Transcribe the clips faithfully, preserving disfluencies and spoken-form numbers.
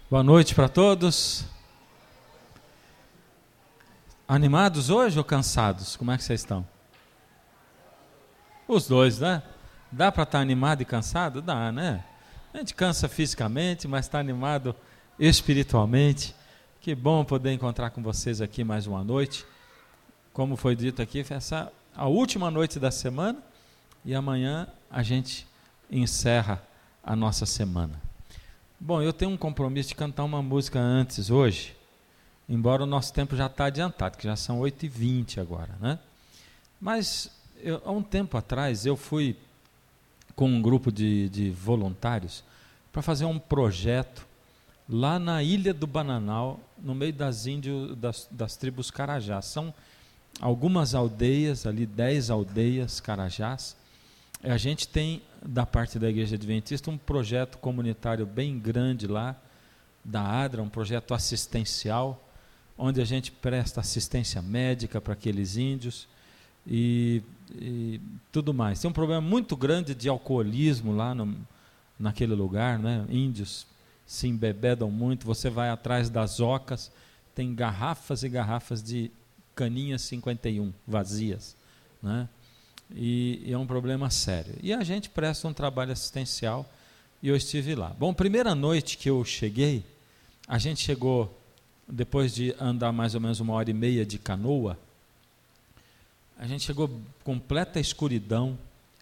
Boa noite para todos. Animados hoje ou cansados? Como é que vocês estão? Os dois, né? Dá para estar animado e cansado? Dá, né? A gente cansa fisicamente, mas está animado espiritualmente. Que bom poder encontrar com vocês aqui mais uma noite. Como foi dito aqui, essa a última noite da semana e amanhã a gente encerra a nossa semana. Bom, eu tenho um compromisso de cantar uma música antes hoje, embora o nosso tempo já está adiantado, que já são oito e vinte agora, né? Mas eu, há um tempo atrás eu fui com um grupo de, de voluntários para fazer um projeto lá na Ilha do Bananal, no meio das índios, das, das tribos Carajás. São algumas aldeias ali, dez aldeias Carajás. A gente tem, da parte da Igreja Adventista, um projeto comunitário bem grande lá, da ADRA, um projeto assistencial, onde a gente presta assistência médica para aqueles índios e, e tudo mais. Tem um problema muito grande de alcoolismo lá no, naquele lugar, né? Índios se embebedam muito, você vai atrás das ocas, tem garrafas e garrafas de caninha cinquenta e um vazias, né? E, e é um problema sério. E a gente presta um trabalho assistencial e eu estive lá. Bom, primeira noite que eu cheguei, a gente chegou, depois de andar mais ou menos uma hora e meia de canoa, a gente chegou completa escuridão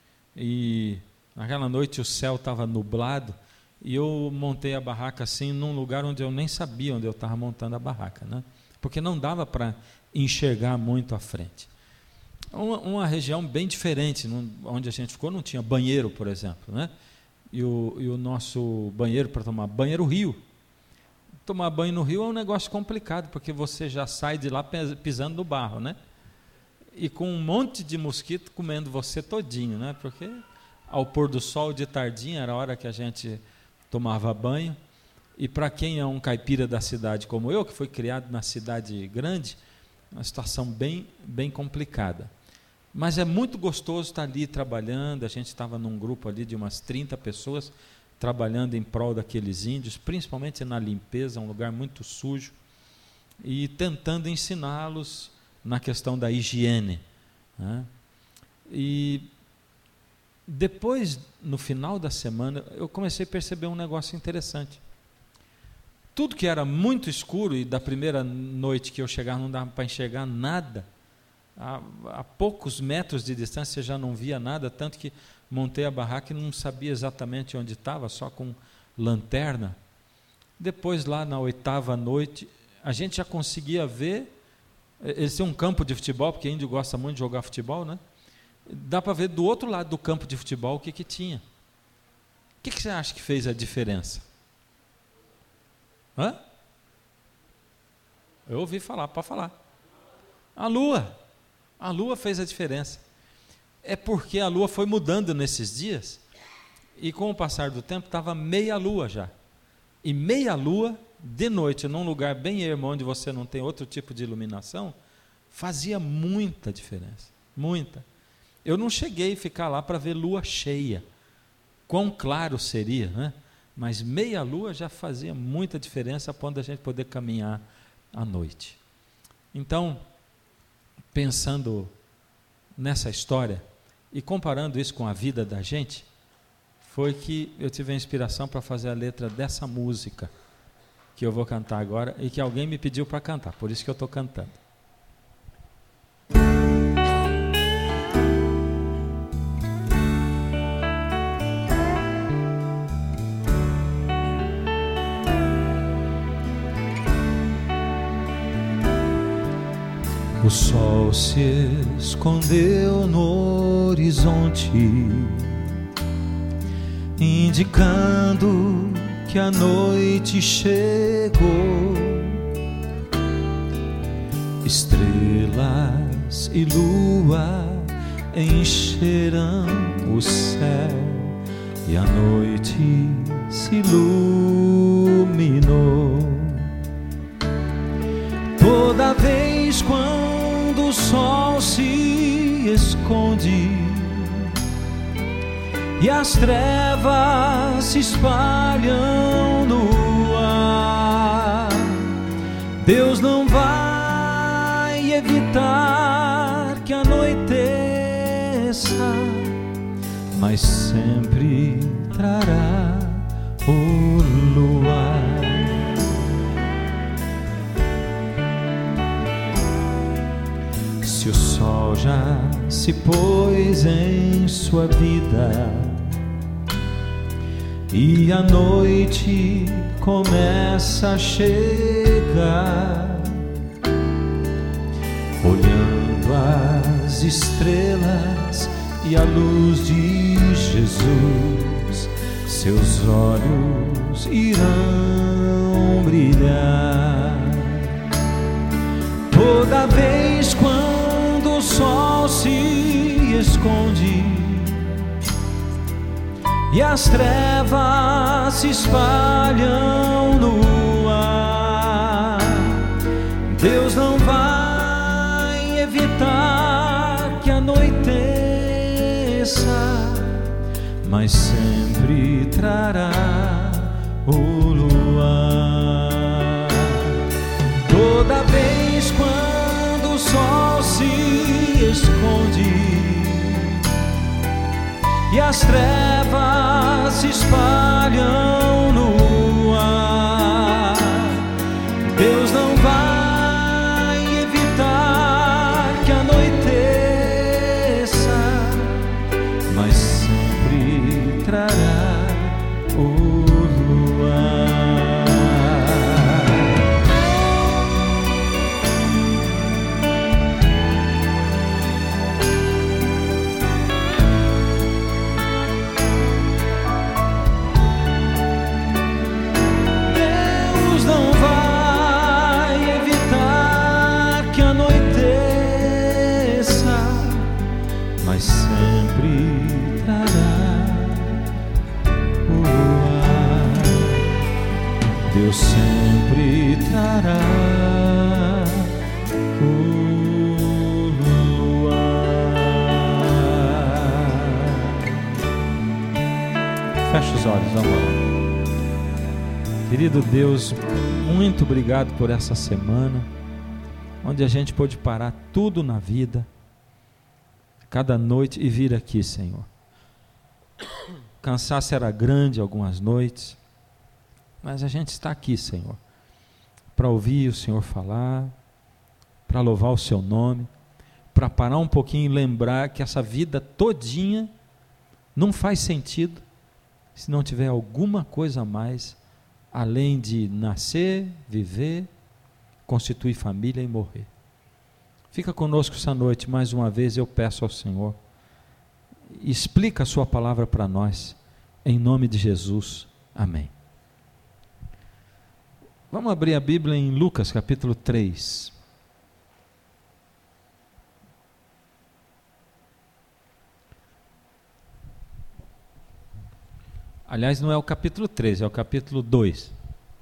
e naquela noite o céu estava nublado e eu montei a barraca assim num lugar onde eu nem sabia onde eu estava montando a barraca, né? Porque não dava para enxergar muito à frente. Uma, uma região bem diferente, num, onde a gente ficou não tinha banheiro, por exemplo, né? E o, e o nosso banheiro para tomar banheiro rio. Tomar banho no rio é um negócio complicado, porque você já sai de lá pisando no barro, né? E com um monte de mosquito comendo você todinho, né? Porque ao pôr do sol de tardinha era a hora que a gente tomava banho. E para quem é um caipira da cidade como eu, que foi criado na cidade grande, uma situação bem, bem complicada. Mas é muito gostoso estar ali trabalhando. A gente estava num grupo ali de umas trinta pessoas trabalhando em prol daqueles índios, principalmente na limpeza, um lugar muito sujo, e tentando ensiná-los na questão da higiene, né? E depois, no final da semana, eu comecei a perceber um negócio interessante. Tudo que era muito escuro, e da primeira noite que eu chegava não dava para enxergar nada, a, a poucos metros de distância já não via nada, tanto que montei a barraca e não sabia exatamente onde estava, só com lanterna. Depois, lá na oitava noite, a gente já conseguia ver, eles têm um campo de futebol, porque índio gosta muito de jogar futebol, né? Dá para ver do outro lado do campo de futebol o que, que tinha. O que, que você acha que fez a diferença? Hã? Eu ouvi falar, pode falar. A lua. A lua fez a diferença. É porque a lua foi mudando nesses dias e com o passar do tempo estava meia lua já. E meia lua, de noite, num lugar bem ermo, onde você não tem outro tipo de iluminação, fazia muita diferença. Muita. Eu não cheguei a ficar lá para ver lua cheia. Quão claro seria, né? Mas meia lua já fazia muita diferença a ponto da gente poder caminhar à noite. Então, pensando nessa história e comparando isso com a vida da gente, foi que eu tive a inspiração para fazer a letra dessa música que eu vou cantar agora e que alguém me pediu para cantar, por isso que eu estou cantando. O sol se escondeu no horizonte, indicando que a noite chegou. Estrelas e lua encherão o céu e a noite se iluminou. Toda vez quando o sol se esconde e as trevas se espalham no ar, Deus não vai evitar que anoiteça, mas sempre trará o luar. Se o sol já se pôs em sua vida e a noite começa a chegar, olhando as estrelas e a luz de Jesus, seus olhos irão brilhar. Toda vez quando o sol se esconde e as trevas se espalham no ar, Deus não vai evitar que anoiteça, mas sempre trará o luar. Toda vez quando o sol se esconde e as trevas se espalham no ar, Deus não vai evitar que anoiteça, mas sempre trará o luar. Sempre trará o luar. Deus sempre trará o luar. Feche os olhos, vamos lá. Querido Deus, muito obrigado por essa semana, onde a gente pôde parar tudo na vida, cada noite, e vir aqui, Senhor. O cansaço era grande algumas noites, mas a gente está aqui, Senhor, para ouvir o Senhor falar, para louvar o Seu nome, para parar um pouquinho e lembrar que essa vida todinha não faz sentido se não tiver alguma coisa a mais, além de nascer, viver, constituir família e morrer. Fica conosco essa noite, mais uma vez eu peço ao Senhor, explica a sua palavra para nós, em nome de Jesus, amém. Vamos abrir a Bíblia em Lucas capítulo três. Aliás, não é o capítulo três, é o capítulo dois.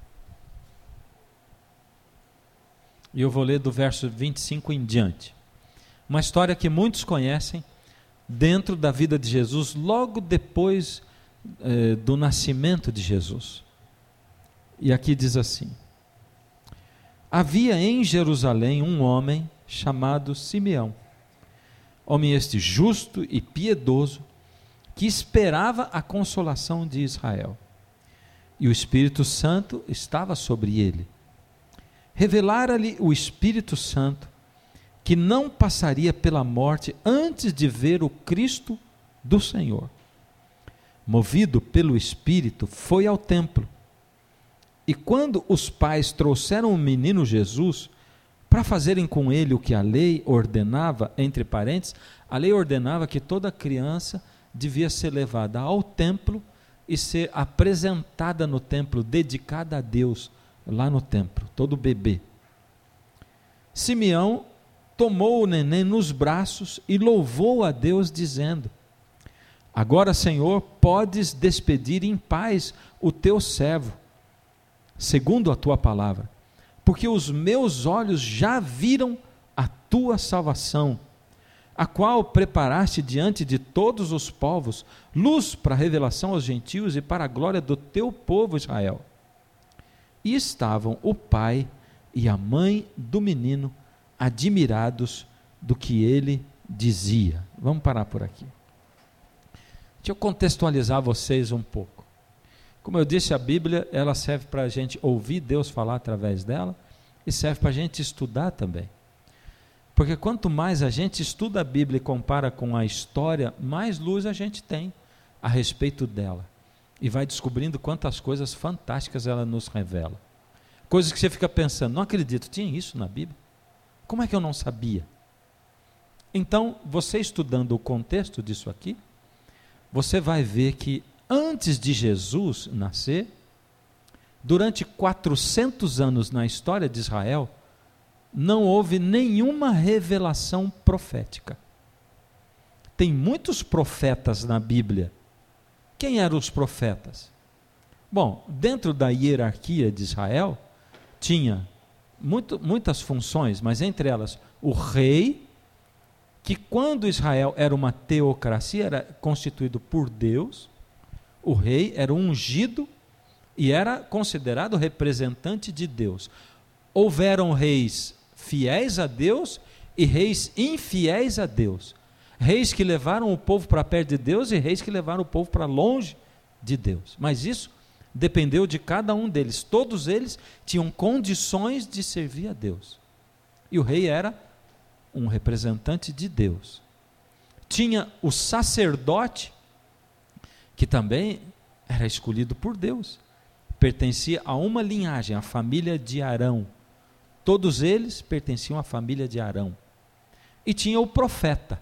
E eu vou ler do verso vinte e cinco em diante. Uma história que muitos conhecem dentro da vida de Jesus, logo depois eh, do nascimento de Jesus. E aqui diz assim: havia em Jerusalém um homem chamado Simeão, homem este justo e piedoso, que esperava a consolação de Israel. E o Espírito Santo estava sobre ele. Revelara-lhe o Espírito Santo que não passaria pela morte antes de ver o Cristo do Senhor. Movido pelo Espírito, foi ao templo. E quando os pais trouxeram o menino Jesus para fazerem com ele o que a lei ordenava, entre parênteses, a lei ordenava que toda criança devia ser levada ao templo e ser apresentada no templo, dedicada a Deus, lá no templo, todo bebê. Simeão tomou o neném nos braços e louvou a Deus, dizendo: agora, Senhor, podes despedir em paz o teu servo, segundo a tua palavra, porque os meus olhos já viram a tua salvação, a qual preparaste diante de todos os povos, luz para a revelação aos gentios e para a glória do teu povo Israel. E estavam o pai e a mãe do menino, admirados do que ele dizia. Vamos parar por aqui. Deixa eu contextualizar vocês um pouco. Como eu disse, a Bíblia, ela serve para a gente ouvir Deus falar através dela e serve para a gente estudar também. Porque quanto mais a gente estuda a Bíblia e compara com a história, mais luz a gente tem a respeito dela. E vai descobrindo quantas coisas fantásticas ela nos revela. Coisas que você fica pensando, não acredito, tinha isso na Bíblia? Como é que eu não sabia? Então, você estudando o contexto disso aqui, você vai ver que antes de Jesus nascer, durante quatrocentos anos na história de Israel, não houve nenhuma revelação profética. Tem muitos profetas na Bíblia. Quem eram os profetas? Bom, dentro da hierarquia de Israel, tinha muito, muitas funções, mas entre elas o rei, que quando Israel era uma teocracia, era constituído por Deus, o rei era ungido e era considerado representante de Deus. Houveram reis fiéis a Deus e reis infiéis a Deus. Reis que levaram o povo para perto de Deus e reis que levaram o povo para longe de Deus. Mas isso dependeu de cada um deles. Todos eles tinham condições de servir a Deus. E o rei era um representante de Deus. Tinha o sacerdote, que também era escolhido por Deus. Pertencia a uma linhagem, a família de Arão. Todos eles pertenciam à família de Arão. E tinha o profeta.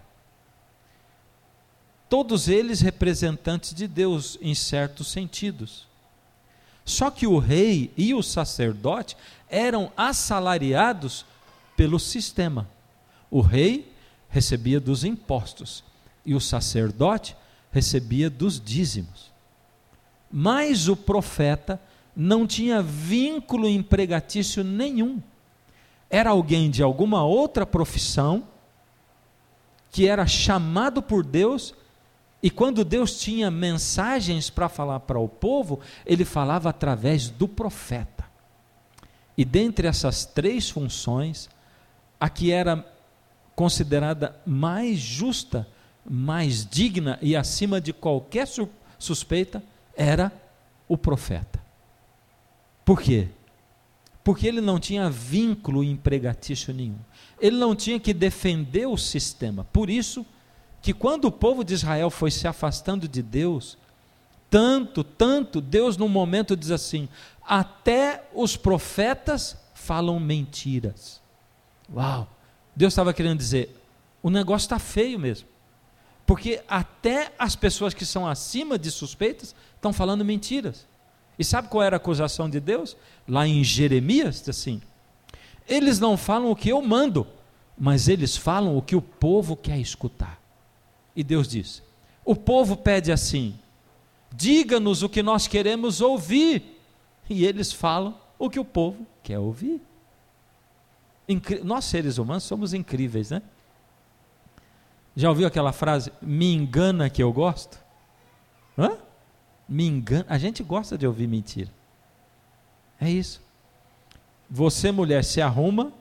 Todos eles representantes de Deus, em certos sentidos. Só que o rei e o sacerdote eram assalariados pelo sistema. O rei recebia dos impostos e o sacerdote recebia dos dízimos. Mas o profeta não tinha vínculo empregatício nenhum. Era alguém de alguma outra profissão que era chamado por Deus, e quando Deus tinha mensagens para falar para o povo, ele falava através do profeta. E dentre essas três funções, a que era considerada mais justa, mais digna e acima de qualquer suspeita, era o profeta. Por quê? Porque ele não tinha vínculo empregatício nenhum. Ele não tinha que defender o sistema. Por isso que quando o povo de Israel foi se afastando de Deus, tanto, tanto, Deus num momento diz assim, até os profetas falam mentiras. Uau! Deus estava querendo dizer, o negócio está feio mesmo. Porque até as pessoas que são acima de suspeitas estão falando mentiras. E sabe qual era a acusação de Deus? Lá em Jeremias, diz assim, eles não falam o que eu mando, mas eles falam o que o povo quer escutar. E Deus diz, o povo pede assim, diga-nos o que nós queremos ouvir. E eles falam o que o povo quer ouvir. Incri- nós seres humanos somos incríveis, né? Já ouviu aquela frase, me engana que eu gosto? Hã? Me engana, a gente gosta de ouvir mentira. É isso. Você, mulher, se arruma,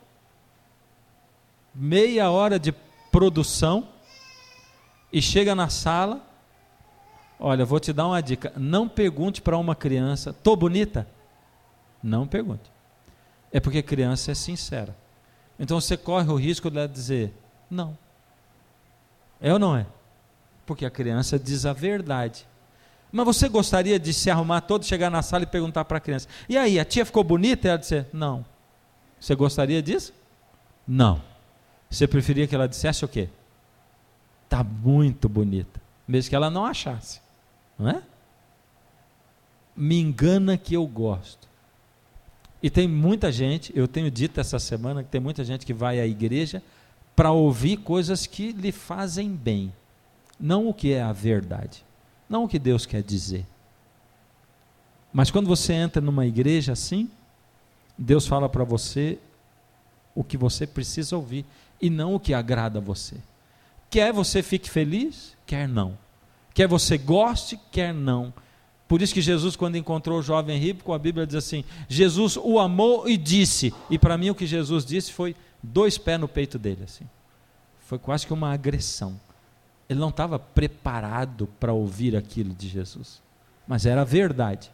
meia hora de produção, e chega na sala, olha, vou te dar uma dica, não pergunte para uma criança, tô bonita? Não pergunte. É porque criança é sincera. Então você corre o risco de ela dizer, não. É ou não é? Porque a criança diz a verdade. Mas você gostaria de se arrumar todo, chegar na sala e perguntar para a criança, e aí, a tia ficou bonita? E ela dizer, não. Você gostaria disso? Não. Você preferia que ela dissesse o quê? Está muito bonita, mesmo que ela não achasse, não é? Me engana que eu gosto. E tem muita gente, eu tenho dito essa semana, que tem muita gente que vai à igreja para ouvir coisas que lhe fazem bem, não o que é a verdade, não o que Deus quer dizer. Mas quando você entra numa igreja assim, Deus fala para você o que você precisa ouvir, e não o que agrada a você. Quer você fique feliz, quer não. Quer você goste, quer não. Por isso que Jesus, quando encontrou o jovem rico, a Bíblia diz assim, Jesus o amou e disse, e para mim o que Jesus disse foi dois pés no peito dele, assim. Foi quase que uma agressão. Ele não estava preparado para ouvir aquilo de Jesus, mas era verdade.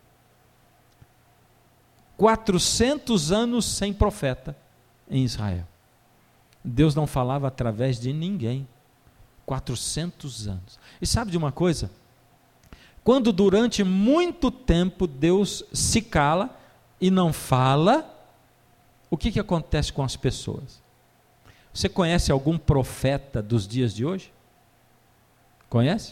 quatrocentos anos sem profeta em Israel. Deus não falava através de ninguém. quatrocentos anos. E sabe de uma coisa? Quando durante muito tempo Deus se cala e não fala, o que, que acontece com as pessoas? Você conhece algum profeta dos dias de hoje? Conhece?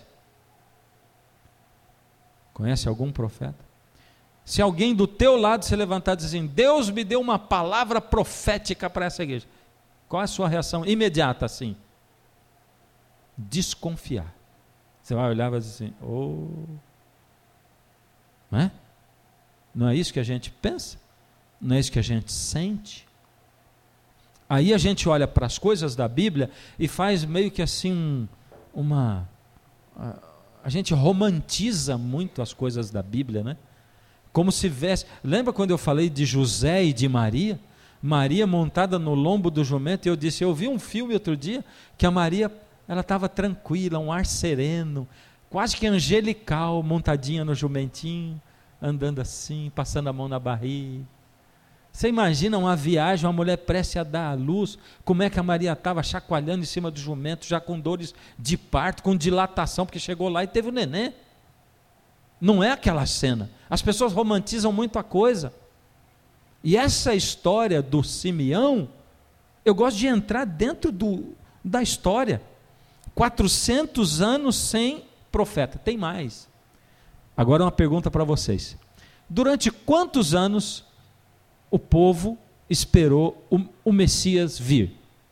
Conhece algum profeta? Se alguém do teu lado se levantar e dizer assim, Deus me deu uma palavra profética para essa igreja, qual é a sua reação imediata assim? Desconfiar. Você vai olhar e vai dizer assim, oh, não é? Não é isso que a gente pensa? Não é isso que a gente sente? Aí a gente olha para as coisas da Bíblia e faz meio que assim uma... A, a gente romantiza muito as coisas da Bíblia, né? Como se viesse... Lembra quando eu falei de José e de Maria? Maria montada no lombo do jumento, e eu disse, eu vi um filme outro dia, que a Maria, ela estava tranquila, um ar sereno, quase que angelical, montadinha no jumentinho, andando assim, passando a mão na barriga. Você imagina uma viagem, uma mulher prestes a dar à luz, como é que a Maria estava chacoalhando em cima do jumento, já com dores de parto, com dilatação, porque chegou lá e teve o neném. Não é aquela cena. As pessoas romantizam muito a coisa. E essa história do Simeão, eu gosto de entrar dentro do, da história. quatrocentos anos sem profeta. Tem mais. Agora uma pergunta para vocês. Durante quantos anos o povo esperou o, o Messias vir?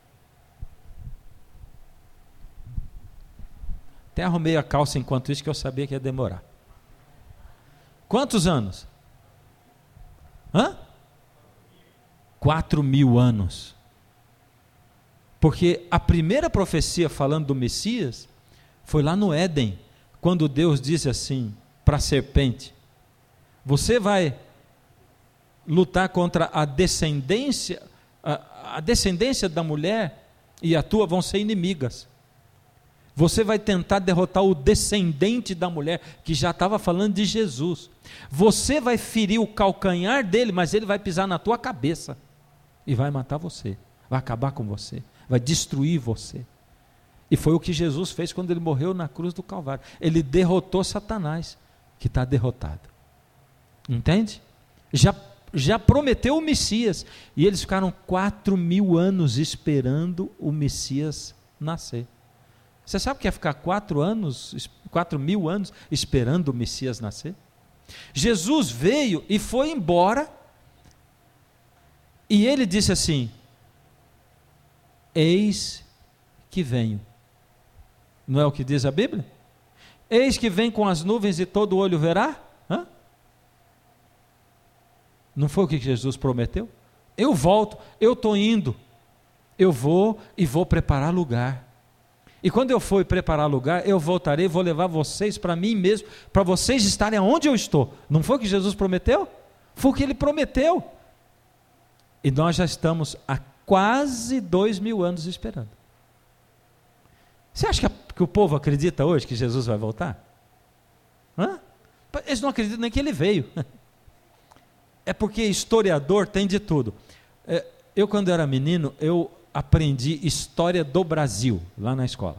Até arrumei a calça enquanto isso, que eu sabia que ia demorar. Quantos anos? Hã? Quatro mil anos. Porque a primeira profecia falando do Messias foi lá no Éden, quando Deus disse assim para a serpente, você vai lutar contra a descendência, a, a descendência da mulher e a tua vão ser inimigas. Você vai tentar derrotar o descendente da mulher, que já estava falando de Jesus. Você vai ferir o calcanhar dele, mas ele vai pisar na tua cabeça e vai matar você, vai acabar com você, vai destruir você. E foi o que Jesus fez quando ele morreu na cruz do Calvário. Ele derrotou Satanás, que está derrotado. Entende? Já, já prometeu o Messias, e eles ficaram quatro mil anos esperando o Messias nascer. Você sabe o que é ficar quatro anos, quatro mil anos esperando o Messias nascer? Jesus veio e foi embora, e ele disse assim, eis que venho. Não é o que diz a Bíblia? Eis que vem com as nuvens e todo olho verá? Hã? Não foi o que Jesus prometeu? Eu volto, eu estou indo, eu vou e vou preparar lugar. E quando eu for preparar lugar, eu voltarei e vou levar vocês para mim mesmo, para vocês estarem onde eu estou. Não foi o que Jesus prometeu? Foi o que ele prometeu. E nós já estamos há quase dois mil anos esperando. Você acha que, a, que o povo acredita hoje que Jesus vai voltar? Hã? Eles não acreditam nem que ele veio. É porque historiador tem de tudo. Eu, quando era menino, eu aprendi história do Brasil, lá na escola.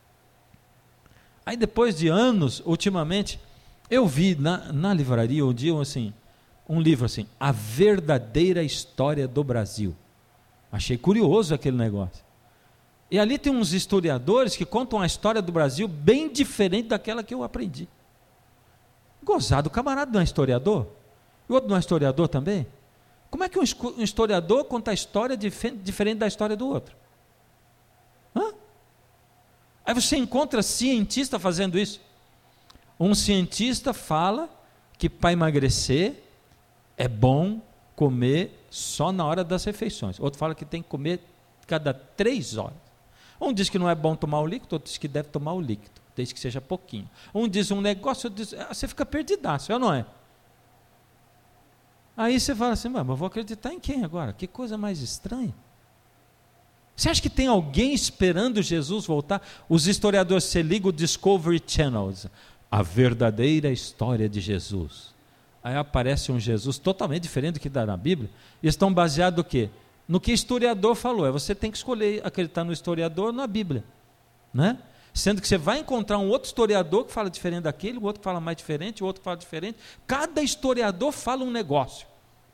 Aí depois de anos, ultimamente, eu vi na, na livraria um dia assim, um livro assim, A Verdadeira História do Brasil. Achei curioso aquele negócio. E ali tem uns historiadores que contam a história do Brasil bem diferente daquela que eu aprendi. Gozado, o camarada não é historiador? E o outro não é historiador também? Como é que um historiador conta a história diferente da história do outro? Hã? Aí você encontra cientista fazendo isso. Um cientista fala que para emagrecer é bom comer só na hora das refeições. Outro fala que tem que comer cada três horas. Um diz que não é bom tomar o líquido, outro diz que deve tomar o líquido. desde que seja pouquinho. Um diz um negócio, diz, você fica perdidaço, é ou não é? Aí você fala assim, mas eu vou acreditar em quem agora? Que coisa mais estranha. Você acha que tem alguém esperando Jesus voltar? Os historiadores, você liga o Discovery Channel, a verdadeira história de Jesus. Aí aparece um Jesus totalmente diferente do que dá na Bíblia. E estão baseados no quê? No que o historiador falou. É, você tem que escolher acreditar no historiador ou na Bíblia. Né? Sendo que você vai encontrar um outro historiador que fala diferente daquele, o outro que fala mais diferente, o outro que fala diferente. Cada historiador fala um negócio.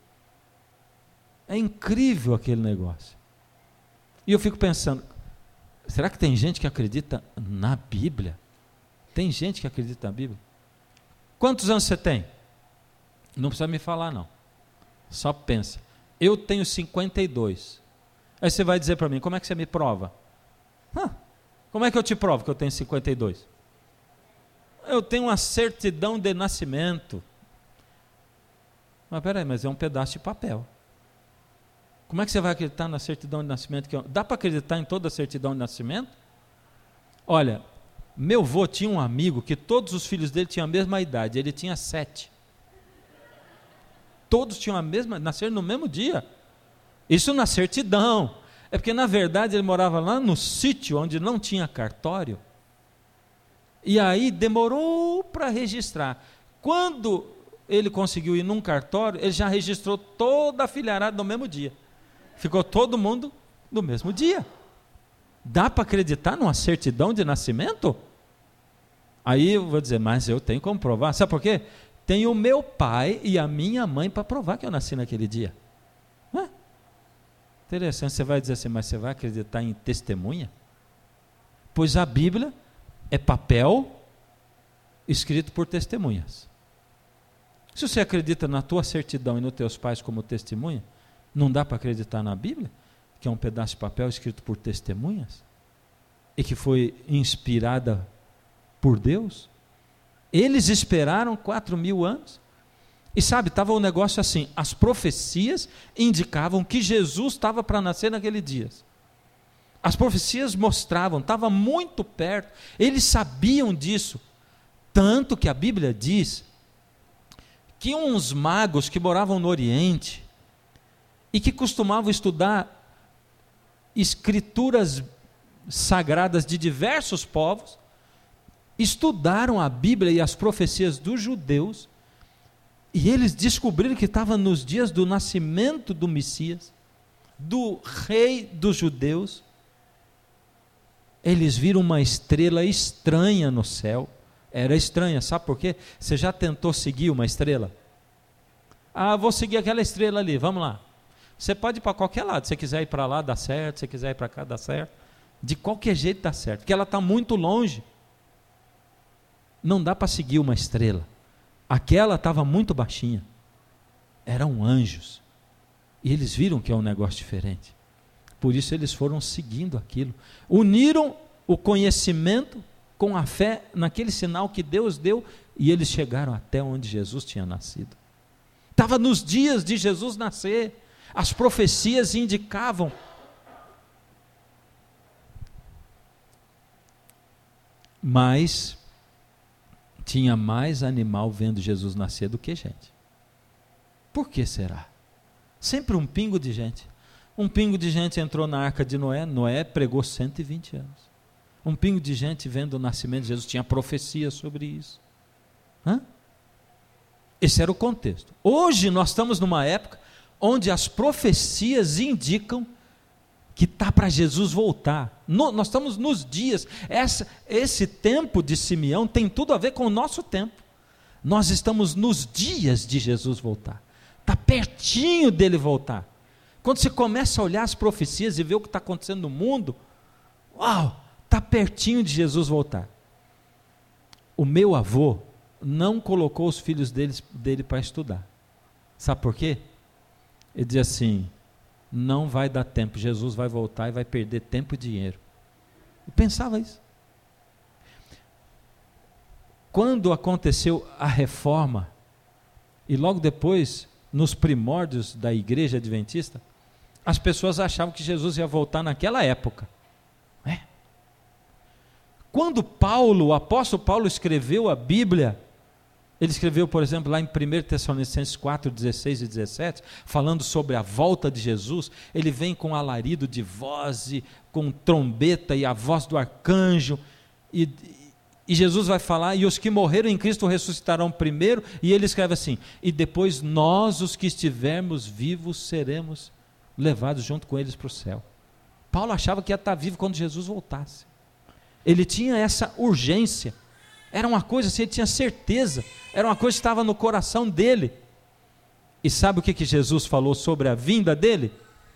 É incrível aquele negócio. E eu fico pensando, será que tem gente que acredita na Bíblia? Tem gente que acredita na Bíblia? Quantos anos você tem? Não precisa me falar não. Só pensa. Eu tenho cinquenta e dois. Aí você vai dizer para mim, como é que você me prova? Hã? Como é que eu te provo que eu tenho cinquenta e dois? Eu tenho uma certidão de nascimento. Mas peraí, mas é um pedaço de papel. Como é que você vai acreditar na certidão de nascimento? Que eu... Dá para acreditar em toda a certidão de nascimento? Olha, meu avô tinha um amigo que todos os filhos dele tinham a mesma idade, ele tinha sete. Todos tinham a mesma, nasceram no mesmo dia. Isso na certidão. É porque, na verdade, ele morava lá no sítio onde não tinha cartório. E aí demorou para registrar. Quando ele conseguiu ir num cartório, ele já registrou toda a filharada no mesmo dia. Ficou todo mundo no mesmo dia. Dá para acreditar numa certidão de nascimento? Aí eu vou dizer, mas eu tenho como provar. Sabe por quê? Tem o meu pai e a minha mãe para provar que eu nasci naquele dia. Não é? Interessante, você vai dizer assim, mas você vai acreditar em testemunha? Pois a Bíblia é papel escrito por testemunhas. Se você acredita na tua certidão e nos teus pais como testemunha, não dá para acreditar na Bíblia, que é um pedaço de papel escrito por testemunhas e que foi inspirada por Deus? Eles esperaram quatro mil anos e sabe, estava um negócio assim, as profecias indicavam que Jesus estava para nascer naquele dia. As profecias mostravam, estava muito perto, eles sabiam disso, tanto que a Bíblia diz que uns magos que moravam no Oriente e que costumavam estudar escrituras sagradas de diversos povos, estudaram a Bíblia e as profecias dos judeus, e eles descobriram que estava nos dias do nascimento do Messias, do rei dos judeus. Eles viram uma estrela estranha no céu. Era estranha, sabe por quê? Você já tentou seguir uma estrela? Ah, vou seguir aquela estrela ali, vamos lá. Você pode ir para qualquer lado, se você quiser ir para lá, dá certo, se você quiser ir para cá, dá certo. De qualquer jeito dá certo, porque ela está muito longe. Não dá para seguir uma estrela. Aquela estava muito baixinha. Eram anjos. E eles viram que é um negócio diferente. Por isso eles foram seguindo aquilo. Uniram o conhecimento com a fé naquele sinal que Deus deu, e eles chegaram até onde Jesus tinha nascido. Estava nos dias de Jesus nascer. As profecias indicavam. Mas tinha mais animal vendo Jesus nascer do que gente. Por que será? Sempre um pingo de gente. Um pingo de gente entrou na arca de Noé, Noé pregou cento e vinte anos. Um pingo de gente vendo o nascimento de Jesus, tinha profecia sobre isso. Hã? Esse era o contexto. Hoje nós estamos numa época onde as profecias indicam que está para Jesus voltar. No, nós estamos nos dias, essa, esse tempo de Simeão tem tudo a ver com o nosso tempo. Nós estamos nos dias de Jesus voltar. Está pertinho dele voltar. Quando você começa a olhar as profecias e ver o que está acontecendo no mundo, uau, está pertinho de Jesus voltar. O meu avô não colocou os filhos dele, dele para estudar. Sabe por quê? Ele dizia assim, não vai dar tempo, Jesus vai voltar e vai perder tempo e dinheiro. Eu pensava isso. Quando aconteceu a reforma, e logo depois, nos primórdios da igreja adventista, as pessoas achavam que Jesus ia voltar naquela época. É. Quando Paulo, o apóstolo Paulo escreveu a Bíblia, ele escreveu, por exemplo, lá em primeira Tessalonicenses quatro, dezesseis e dezessete, falando sobre a volta de Jesus, ele vem com alarido de voz, e com trombeta e a voz do arcanjo, e, e Jesus vai falar, e os que morreram em Cristo ressuscitarão primeiro, e ele escreve assim, e depois nós, os que estivermos vivos, seremos levados junto com eles para o céu. Paulo achava que ia estar vivo quando Jesus voltasse. Ele tinha essa urgência, era uma coisa assim, ele tinha certeza, era uma coisa que estava no coração dele. E sabe o que, que Jesus falou sobre a vinda dele?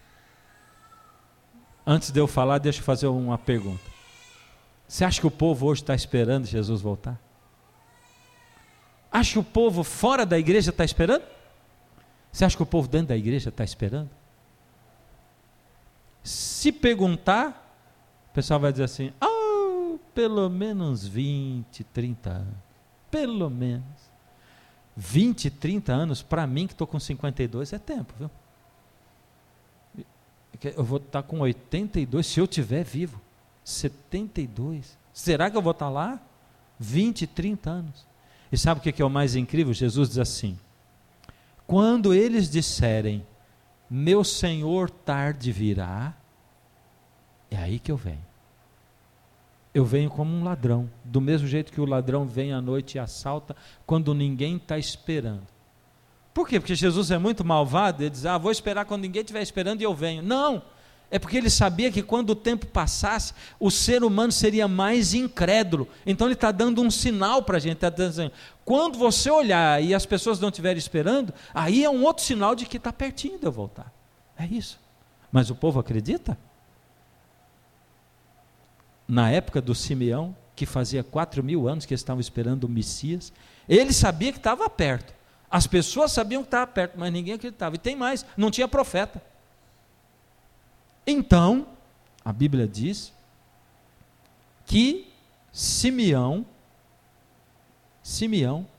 Antes de eu falar, deixa eu fazer uma pergunta. Você acha que o povo hoje está esperando Jesus voltar? Acha que o povo fora da igreja está esperando? Você acha que o povo dentro da igreja está esperando? Se perguntar, o pessoal vai dizer assim, ah, pelo menos vinte, trinta anos, pelo menos. vinte, trinta anos, para mim que estou com cinquenta e dois, é tempo, viu? Eu vou estar com oitenta e dois, se eu estiver vivo, setenta e dois, será que eu vou estar lá? vinte, trinta anos. E sabe o que é o mais incrível? Jesus diz assim, quando eles disserem, meu Senhor tarde virá, é aí que eu venho. Eu venho como um ladrão, do mesmo jeito que o ladrão vem à noite e assalta, quando ninguém está esperando. Por quê? Porque Jesus é muito malvado, ele diz, ah, vou esperar quando ninguém estiver esperando e eu venho. Não, é porque ele sabia que quando o tempo passasse, o ser humano seria mais incrédulo. Então ele está dando um sinal para a gente, está dizendo, quando você olhar e as pessoas não estiverem esperando, aí é um outro sinal de que está pertinho de eu voltar. É isso. Mas o povo acredita? Na época do Simeão, que fazia quatro mil anos que eles estavam esperando o Messias, ele sabia que estava perto, as pessoas sabiam que estava perto, mas ninguém acreditava, e tem mais, não tinha profeta. Então, a Bíblia diz que Simeão, Simeão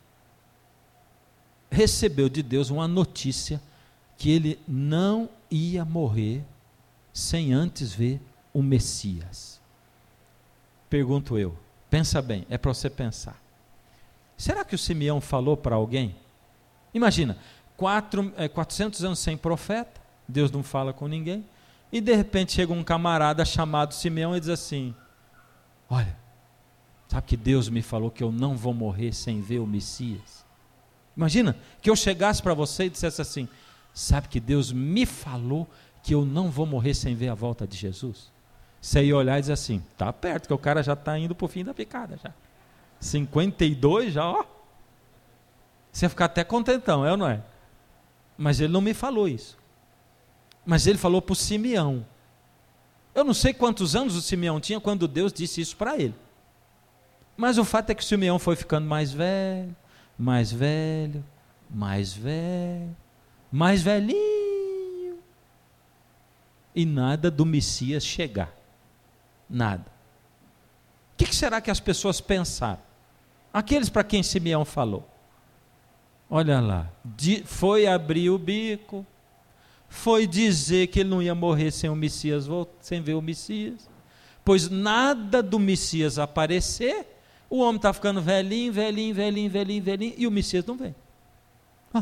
recebeu de Deus uma notícia que ele não ia morrer sem antes ver o Messias. Pergunto eu, pensa bem, é para você pensar. Será que o Simeão falou para alguém? Imagina, quatro, é, quatrocentos anos sem profeta, Deus não fala com ninguém, e de repente chega um camarada chamado Simeão e diz assim, olha, sabe que Deus me falou que eu não vou morrer sem ver o Messias? Imagina, que eu chegasse para você e dissesse assim, sabe que Deus me falou que eu não vou morrer sem ver a volta de Jesus? Você ia olhar e dizer assim, está perto, que o cara já está indo para o fim da picada já. cinquenta e dois já, ó. Você ia ficar até contentão, é ou não é? Mas ele não me falou isso. Mas ele falou para o Simeão. Eu não sei quantos anos o Simeão tinha quando Deus disse isso para ele. Mas o fato é que o Simeão foi ficando mais velho, mais velho, mais velho, mais velhinho. E nada do Messias chegar. Nada. O que será que as pessoas pensaram? Aqueles para quem Simeão falou. Olha lá, foi abrir o bico, foi dizer que ele não ia morrer sem o Messias, sem ver o Messias, pois nada do Messias aparecer, o homem está ficando velhinho, velhinho, velhinho, velhinho, velhinho, e o Messias não vem. Ah.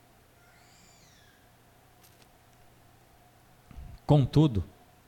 Contudo,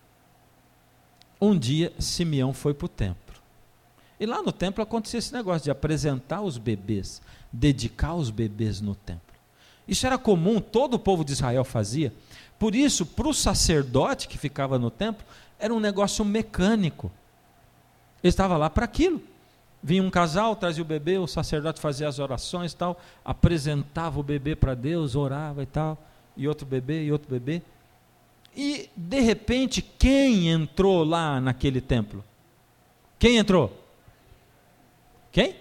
um dia Simeão foi para o templo. E lá no templo acontecia esse negócio de apresentar os bebês, dedicar os bebês no templo. Isso era comum, todo o povo de Israel fazia. Por isso, para o sacerdote que ficava no templo, era um negócio mecânico. Ele estava lá para aquilo. Vinha um casal, trazia o bebê, o sacerdote fazia as orações e tal, apresentava o bebê para Deus, orava e tal, e outro bebê, e outro bebê. E, de repente, quem entrou lá naquele templo? Quem entrou? Quem?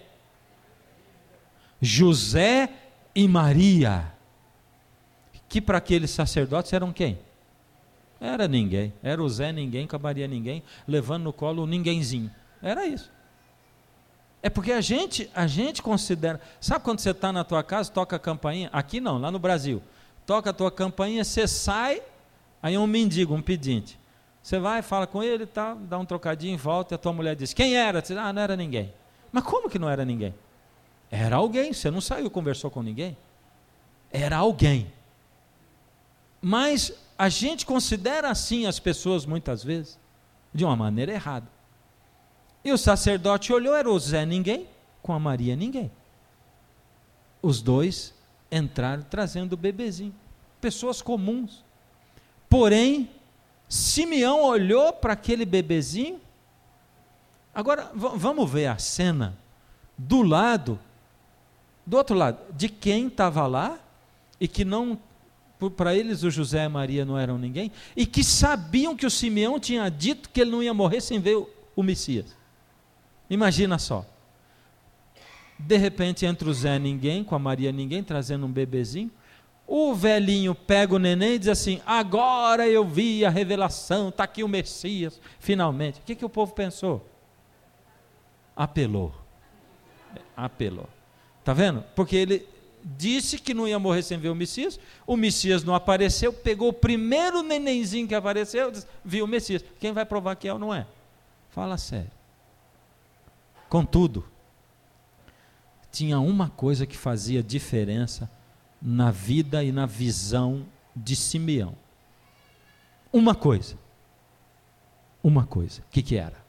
José e Maria. Que para aqueles sacerdotes eram quem? Era ninguém. Era o Zé ninguém com a Maria ninguém, levando no colo o ninguémzinho. Era isso. É porque a gente, a gente considera... Sabe quando você está na tua casa, toca a campainha? Aqui não, lá no Brasil. Toca a tua campainha, você sai... Aí um mendigo, um pedinte, Você vai, fala com ele, tá, dá um trocadinho em volta, e a tua mulher diz, quem era? Você diz, ah, não era ninguém. Mas como que não era ninguém? Era alguém, você não saiu e conversou com ninguém. Era alguém. Mas a gente considera assim as pessoas muitas vezes, de uma maneira errada. E o sacerdote olhou, era o Zé ninguém, com a Maria ninguém. Os dois entraram trazendo o bebezinho. Pessoas comuns. Porém, Simeão olhou para aquele bebezinho. Agora, v- vamos ver a cena do lado, do outro lado, de quem estava lá e que não, para eles o José e a Maria não eram ninguém, e que sabiam que o Simeão tinha dito que ele não ia morrer sem ver o, o Messias. Imagina só. De repente entra o Zé ninguém, com a Maria ninguém, trazendo um bebezinho. O velhinho pega o neném e diz assim, agora eu vi a revelação, está aqui o Messias, finalmente. O que, que o povo pensou? Apelou. Apelou. Está vendo? Porque ele disse que não ia morrer sem ver o Messias, o Messias não apareceu, pegou o primeiro nenenzinho que apareceu, disse, viu o Messias. Quem vai provar que é ou não é? Fala sério. Contudo, tinha uma coisa que fazia diferença na vida e na visão de Simeão. Uma coisa. Uma coisa. O que que era?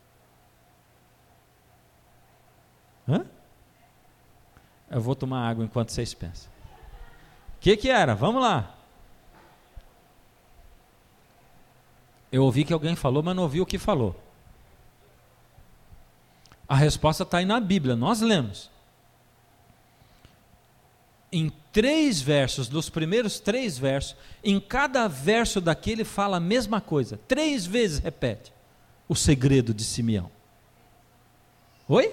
Hã? Eu vou tomar água enquanto vocês pensam. O que que era? Vamos lá. Eu ouvi que alguém falou, mas não ouvi o que falou. A resposta está aí na Bíblia, nós lemos. Em três versos, dos primeiros três versos, em cada verso daquele fala a mesma coisa. Três vezes repete o segredo de Simeão. Oi?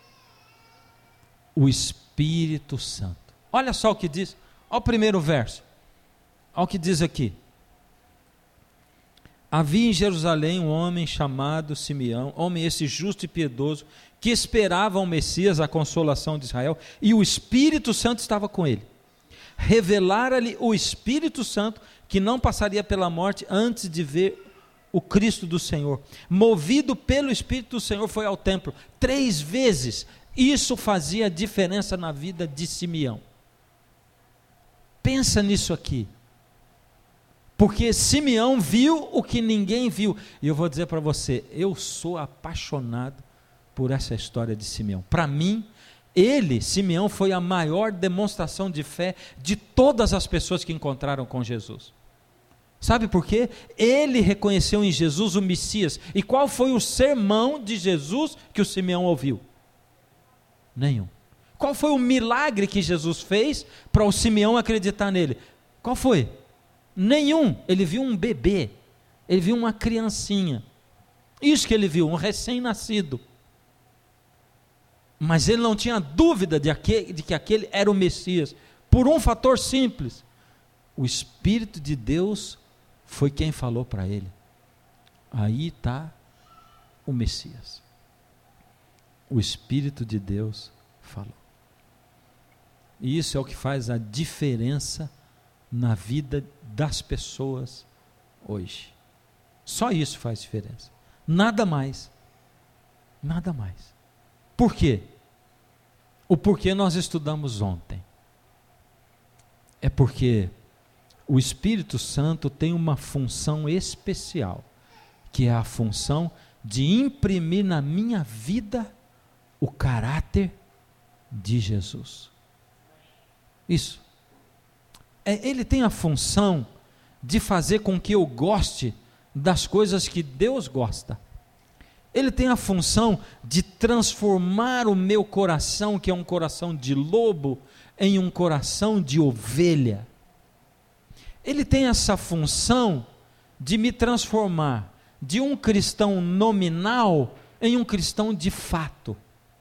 O Espírito Santo. Olha só o que diz. Olha o primeiro verso. Olha o que diz aqui. Havia em Jerusalém um homem chamado Simeão, homem esse justo e piedoso, que esperava o Messias, a consolação de Israel, e o Espírito Santo estava com ele. Revelara-lhe o Espírito Santo que não passaria pela morte antes de ver o Cristo do Senhor. Movido pelo Espírito do Senhor, foi ao templo três vezes. Isso fazia diferença na vida de Simeão. Pensa nisso aqui. Porque Simeão viu o que ninguém viu. E eu vou dizer para você, eu sou apaixonado por essa história de Simeão. Para mim, ele, Simeão, foi a maior demonstração de fé de todas as pessoas que encontraram com Jesus. Sabe por quê? Ele reconheceu em Jesus o Messias. E qual foi o sermão de Jesus que o Simeão ouviu? Nenhum. Qual foi o milagre que Jesus fez para o Simeão acreditar nele? Qual foi? Nenhum. Ele viu um bebê, ele viu uma criancinha, isso que ele viu, um recém-nascido, mas ele não tinha dúvida de, aquele, de que aquele era o Messias, por um fator simples: o Espírito de Deus foi quem falou para ele, aí está o Messias. O Espírito de Deus falou, e isso é o que faz a diferença na vida das pessoas hoje. Só isso faz diferença. Nada mais. Nada mais. Por quê? O porquê nós estudamos ontem. É porque o Espírito Santo tem uma função especial, que é a função de imprimir na minha vida o caráter de Jesus. Isso. Ele tem a função de fazer com que eu goste das coisas que Deus gosta. Ele tem a função de transformar o meu coração, que é um coração de lobo, em um coração de ovelha. Ele tem essa função de me transformar de um cristão nominal em um cristão de fato.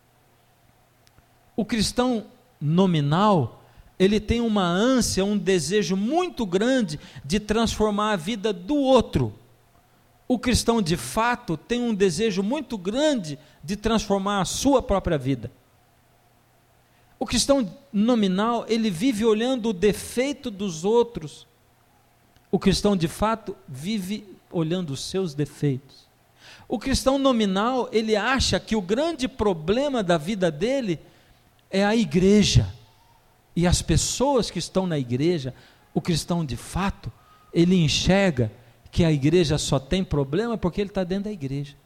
O cristão nominal, ele tem uma ânsia, um desejo muito grande de transformar a vida do outro. O cristão de fato tem um desejo muito grande de transformar a sua própria vida. O cristão nominal, ele vive olhando o defeito dos outros. O cristão de fato vive olhando os seus defeitos. O cristão nominal, ele acha que o grande problema da vida dele é a igreja. E as pessoas que estão na igreja, o cristão de fato, ele enxerga que a igreja só tem problema porque ele está dentro da igreja.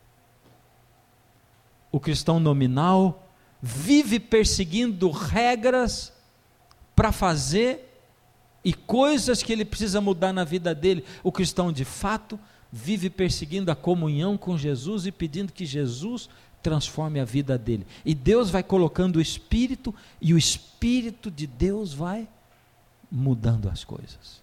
O cristão nominal vive perseguindo regras para fazer e coisas que ele precisa mudar na vida dele. O cristão de fato vive perseguindo a comunhão com Jesus e pedindo que Jesus transforme a vida dele. E Deus vai colocando o Espírito, e o Espírito de Deus vai mudando as coisas.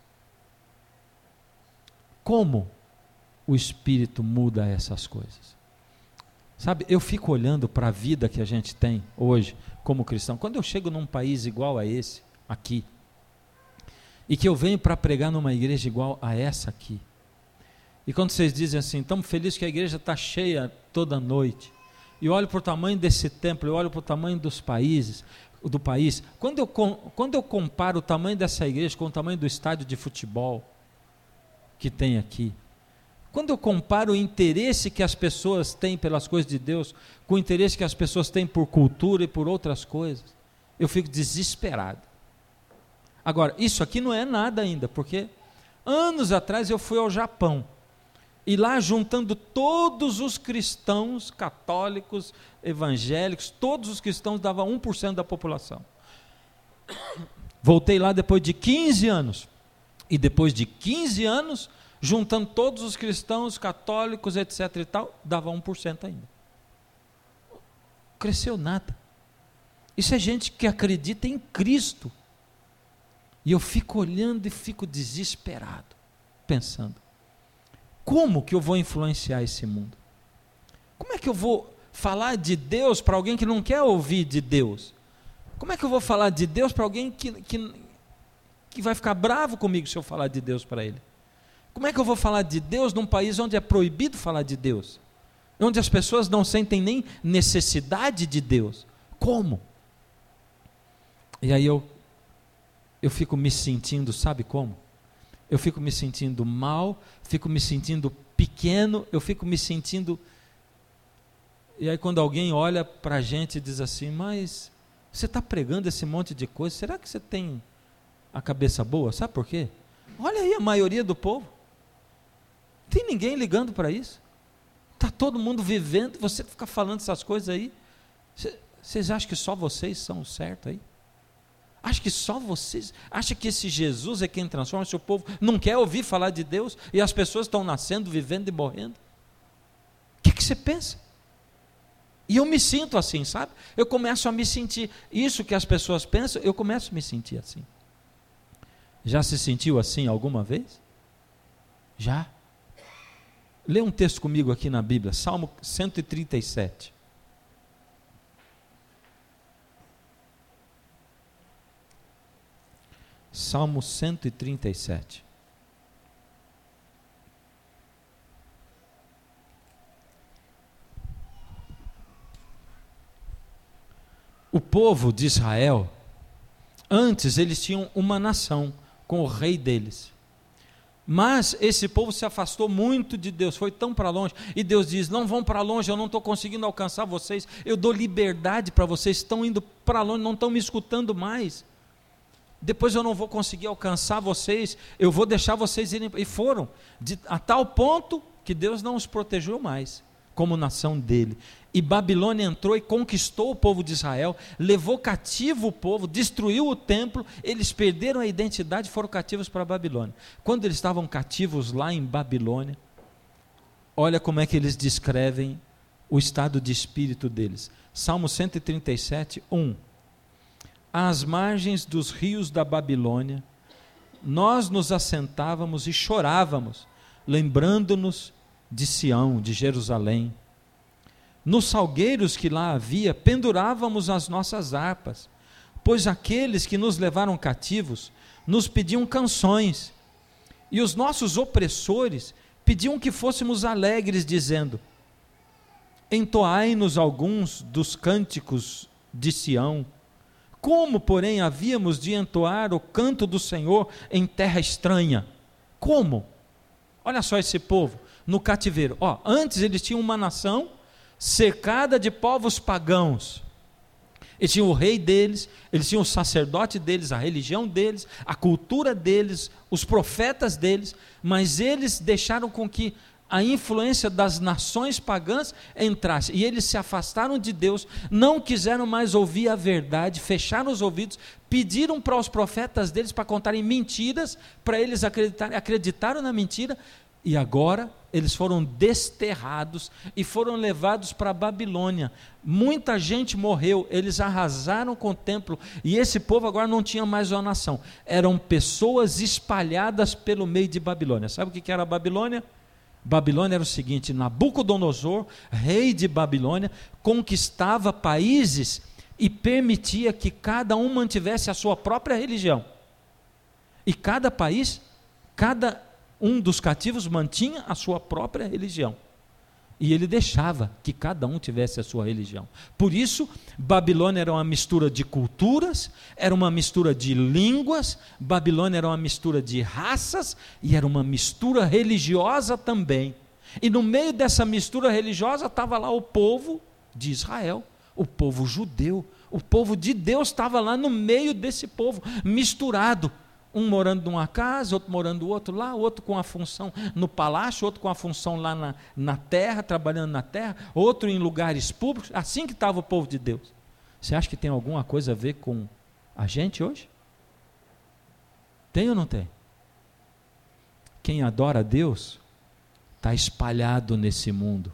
Como o Espírito muda essas coisas? Sabe, eu fico olhando para a vida que a gente tem hoje como cristão. Quando eu chego num país igual a esse, aqui, e que eu venho para pregar numa igreja igual a essa aqui, e quando vocês dizem assim, estamos felizes que a igreja está cheia toda noite, e eu olho para o tamanho desse templo, eu olho para o tamanho dos países, do país, quando eu, quando eu comparo o tamanho dessa igreja com o tamanho do estádio de futebol que tem aqui, quando eu comparo o interesse que as pessoas têm pelas coisas de Deus, com o interesse que as pessoas têm por cultura e por outras coisas, eu fico desesperado. Agora, isso aqui não é nada ainda, porque anos atrás eu fui ao Japão, e lá juntando todos os cristãos católicos, evangélicos, todos os cristãos dava um por cento da população. Voltei lá depois de quinze anos, e depois de quinze anos, juntando todos os cristãos, católicos, etc e tal, dava um por cento ainda. Cresceu nada. Isso é gente que acredita em Cristo. E eu fico olhando e fico desesperado, pensando, como que eu vou influenciar esse mundo? Como é que eu vou falar de Deus para alguém que não quer ouvir de Deus? Como é que eu vou falar de Deus para alguém que, que, que vai ficar bravo comigo se eu falar de Deus para ele? Como é que eu vou falar de Deus num país onde é proibido falar de Deus? Onde as pessoas não sentem nem necessidade de Deus? Como? E aí eu, eu fico me sentindo, sabe como? Eu fico me sentindo mal, fico me sentindo pequeno, eu fico me sentindo... E aí quando alguém olha para a gente e diz assim, mas você está pregando esse monte de coisa, será que você tem a cabeça boa? Sabe por quê? Olha aí a maioria do povo. Não tem ninguém ligando para isso. Está todo mundo vivendo, você fica falando essas coisas aí. Vocês acham que só vocês são o certo aí? Acha que só vocês, acha que esse Jesus é quem transforma? Se o povo não quer ouvir falar de Deus e as pessoas estão nascendo, vivendo e morrendo, o que, que você pensa? E eu me sinto assim, sabe? Eu começo a me sentir, isso que as pessoas pensam, eu começo a me sentir assim. Já se sentiu assim alguma vez? Já? Lê um texto comigo aqui na Bíblia, Salmo cento e trinta e sete. Salmo cento e trinta e sete. O povo de Israel, antes eles tinham uma nação com o rei deles. Mas esse povo se afastou muito de Deus, foi tão para longe, e Deus diz, não vão para longe, eu não estou conseguindo alcançar vocês, eu dou liberdade para vocês, estão indo para longe, não estão me escutando mais. Depois eu não vou conseguir alcançar vocês, eu vou deixar vocês irem, e foram, de, a tal ponto que Deus não os protegeu mais, como nação dele, e Babilônia entrou e conquistou o povo de Israel, levou cativo o povo, destruiu o templo, eles perderam a identidade e foram cativos para a Babilônia. Quando eles estavam cativos lá em Babilônia, olha como é que eles descrevem o estado de espírito deles, Salmo cento e trinta e sete, um. Às margens dos rios da Babilônia, nós nos assentávamos e chorávamos, lembrando-nos de Sião, de Jerusalém. Nos salgueiros que lá havia, pendurávamos as nossas harpas, pois aqueles que nos levaram cativos nos pediam canções, e os nossos opressores pediam que fôssemos alegres, dizendo, entoai-nos alguns dos cânticos de Sião. Como, porém, havíamos de entoar o canto do Senhor em terra estranha? Como? Olha só esse povo no cativeiro. Ó, antes eles tinham uma nação cercada de povos pagãos. Eles tinham o rei deles, eles tinham o sacerdote deles, a religião deles, a cultura deles, os profetas deles, mas eles deixaram com que a influência das nações pagãs entrasse, e eles se afastaram de Deus, não quiseram mais ouvir a verdade, fecharam os ouvidos, pediram para os profetas deles para contarem mentiras, para eles acreditarem, acreditaram na mentira, e agora eles foram desterrados e foram levados para a Babilônia. Muita gente morreu, eles arrasaram com o templo, e esse povo agora não tinha mais uma nação, eram pessoas espalhadas pelo meio de Babilônia. Sabe o que era a Babilônia? Babilônia era o seguinte: Nabucodonosor, rei de Babilônia, conquistava países e permitia que cada um mantivesse a sua própria religião, e cada país, cada um dos cativos mantinha a sua própria religião, e ele deixava que cada um tivesse a sua religião. Por isso, Babilônia era uma mistura de culturas, era uma mistura de línguas, Babilônia era uma mistura de raças, e era uma mistura religiosa também. E no meio dessa mistura religiosa estava lá o povo de Israel, o povo judeu, o povo de Deus estava lá no meio desse povo, misturado. Um morando numa casa, outro morando do outro lá, outro com a função no palácio, outro com a função lá na, na terra, trabalhando na terra, outro em lugares públicos. Assim que estava o povo de Deus. Você acha que tem alguma coisa a ver com a gente hoje? Tem ou não tem? Quem adora a Deus está espalhado nesse mundo.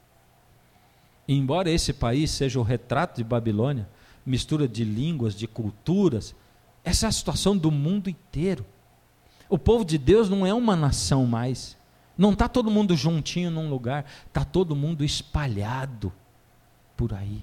E embora esse país seja o retrato de Babilônia, mistura de línguas, de culturas, essa é a situação do mundo inteiro. O povo de Deus não é uma nação mais, não está todo mundo juntinho num lugar, está todo mundo espalhado por aí.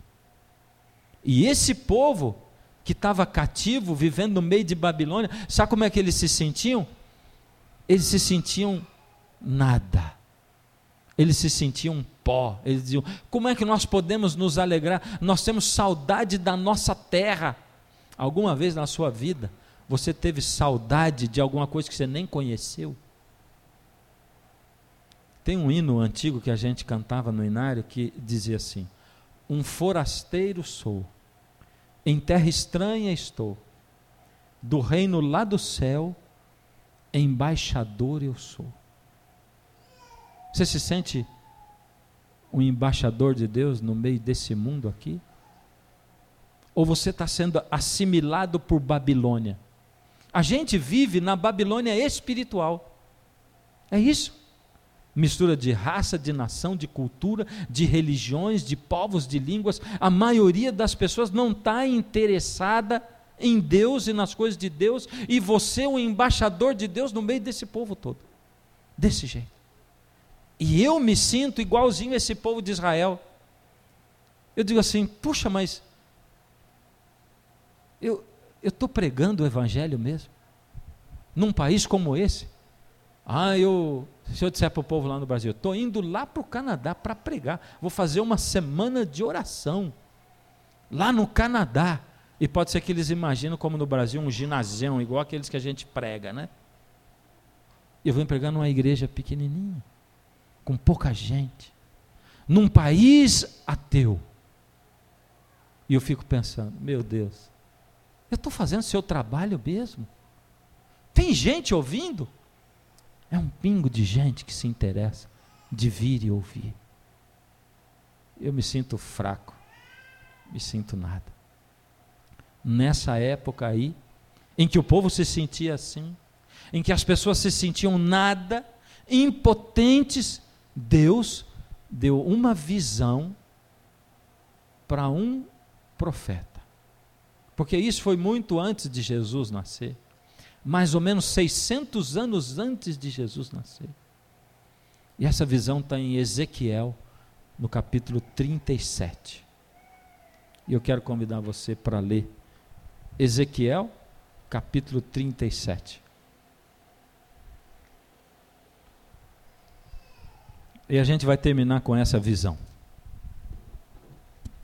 E esse povo que estava cativo, vivendo no meio de Babilônia, sabe como é que eles se sentiam? Eles se sentiam nada, eles se sentiam pó. Eles diziam: como é que nós podemos nos alegrar? Nós temos saudade da nossa terra. Alguma vez na sua vida você teve saudade de alguma coisa que você nem conheceu? Tem um hino antigo que a gente cantava no inário que dizia assim: um forasteiro sou, em terra estranha estou, do reino lá do céu, embaixador eu sou. Você se sente um embaixador de Deus no meio desse mundo aqui? Ou você está sendo assimilado por Babilônia? A gente vive na Babilônia espiritual, é isso, mistura de raça, de nação, de cultura, de religiões, de povos, de línguas. A maioria das pessoas não está interessada em Deus e nas coisas de Deus, e você é o embaixador de Deus no meio desse povo todo, desse jeito. E eu me sinto igualzinho a esse povo de Israel. Eu digo assim: puxa, mas eu estou pregando o evangelho mesmo, num país como esse? Ah, eu, se eu disser para o povo lá no Brasil, estou indo lá para o Canadá para pregar, vou fazer uma semana de oração, lá no Canadá, e pode ser que eles imaginam como no Brasil um ginásio, igual aqueles que a gente prega, né? Eu vou pregar numa igreja pequenininha, com pouca gente, num país ateu, e eu fico pensando: meu Deus, eu estou fazendo seu trabalho mesmo? Tem gente ouvindo? É um pingo de gente que se interessa de vir e ouvir. Eu me sinto fraco, me sinto nada. Nessa época aí, em que o povo se sentia assim, em que as pessoas se sentiam nada, impotentes, Deus deu uma visão para um profeta. Porque isso foi muito antes de Jesus nascer, mais ou menos seiscentos anos antes de Jesus nascer. E essa visão está em Ezequiel, no capítulo trinta e sete. E eu quero convidar você para ler Ezequiel, capítulo trinta e sete. E a gente vai terminar com essa visão.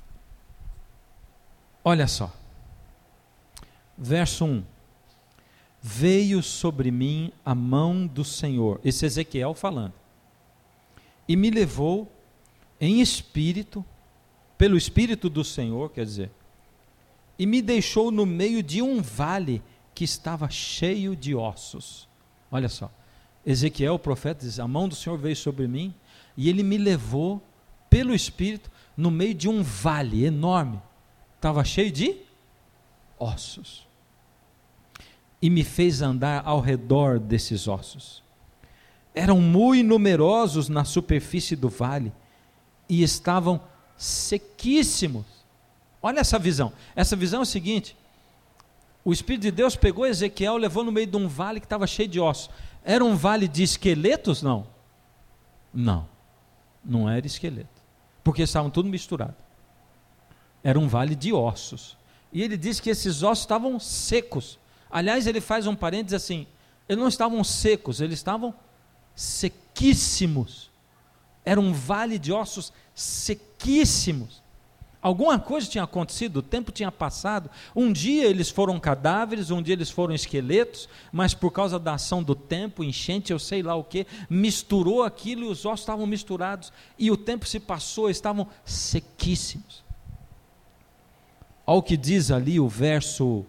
Olha só. Verso um: veio sobre mim a mão do Senhor, esse Ezequiel falando, e me levou em espírito, pelo Espírito do Senhor, quer dizer, e me deixou no meio de um vale que estava cheio de ossos. Olha só, Ezequiel, o profeta, diz, a mão do Senhor veio sobre mim, e ele me levou pelo Espírito no meio de um vale enorme, estava cheio de ossos, e me fez andar ao redor desses ossos. Eram muito numerosos na superfície do vale, e estavam sequíssimos. Olha essa visão, essa visão é o seguinte, o Espírito de Deus pegou Ezequiel, levou no meio de um vale que estava cheio de ossos. Era um vale de esqueletos? Não, não, não era esqueleto, porque estavam tudo misturado, era um vale de ossos, e ele diz que esses ossos estavam secos. Aliás, ele faz um parênteses assim, eles não estavam secos, eles estavam sequíssimos, era um vale de ossos sequíssimos. Alguma coisa tinha acontecido, o tempo tinha passado, um dia eles foram cadáveres, um dia eles foram esqueletos, mas por causa da ação do tempo, enchente, eu sei lá o que, misturou aquilo e os ossos estavam misturados, e o tempo se passou, estavam sequíssimos. Olha o que diz ali o verso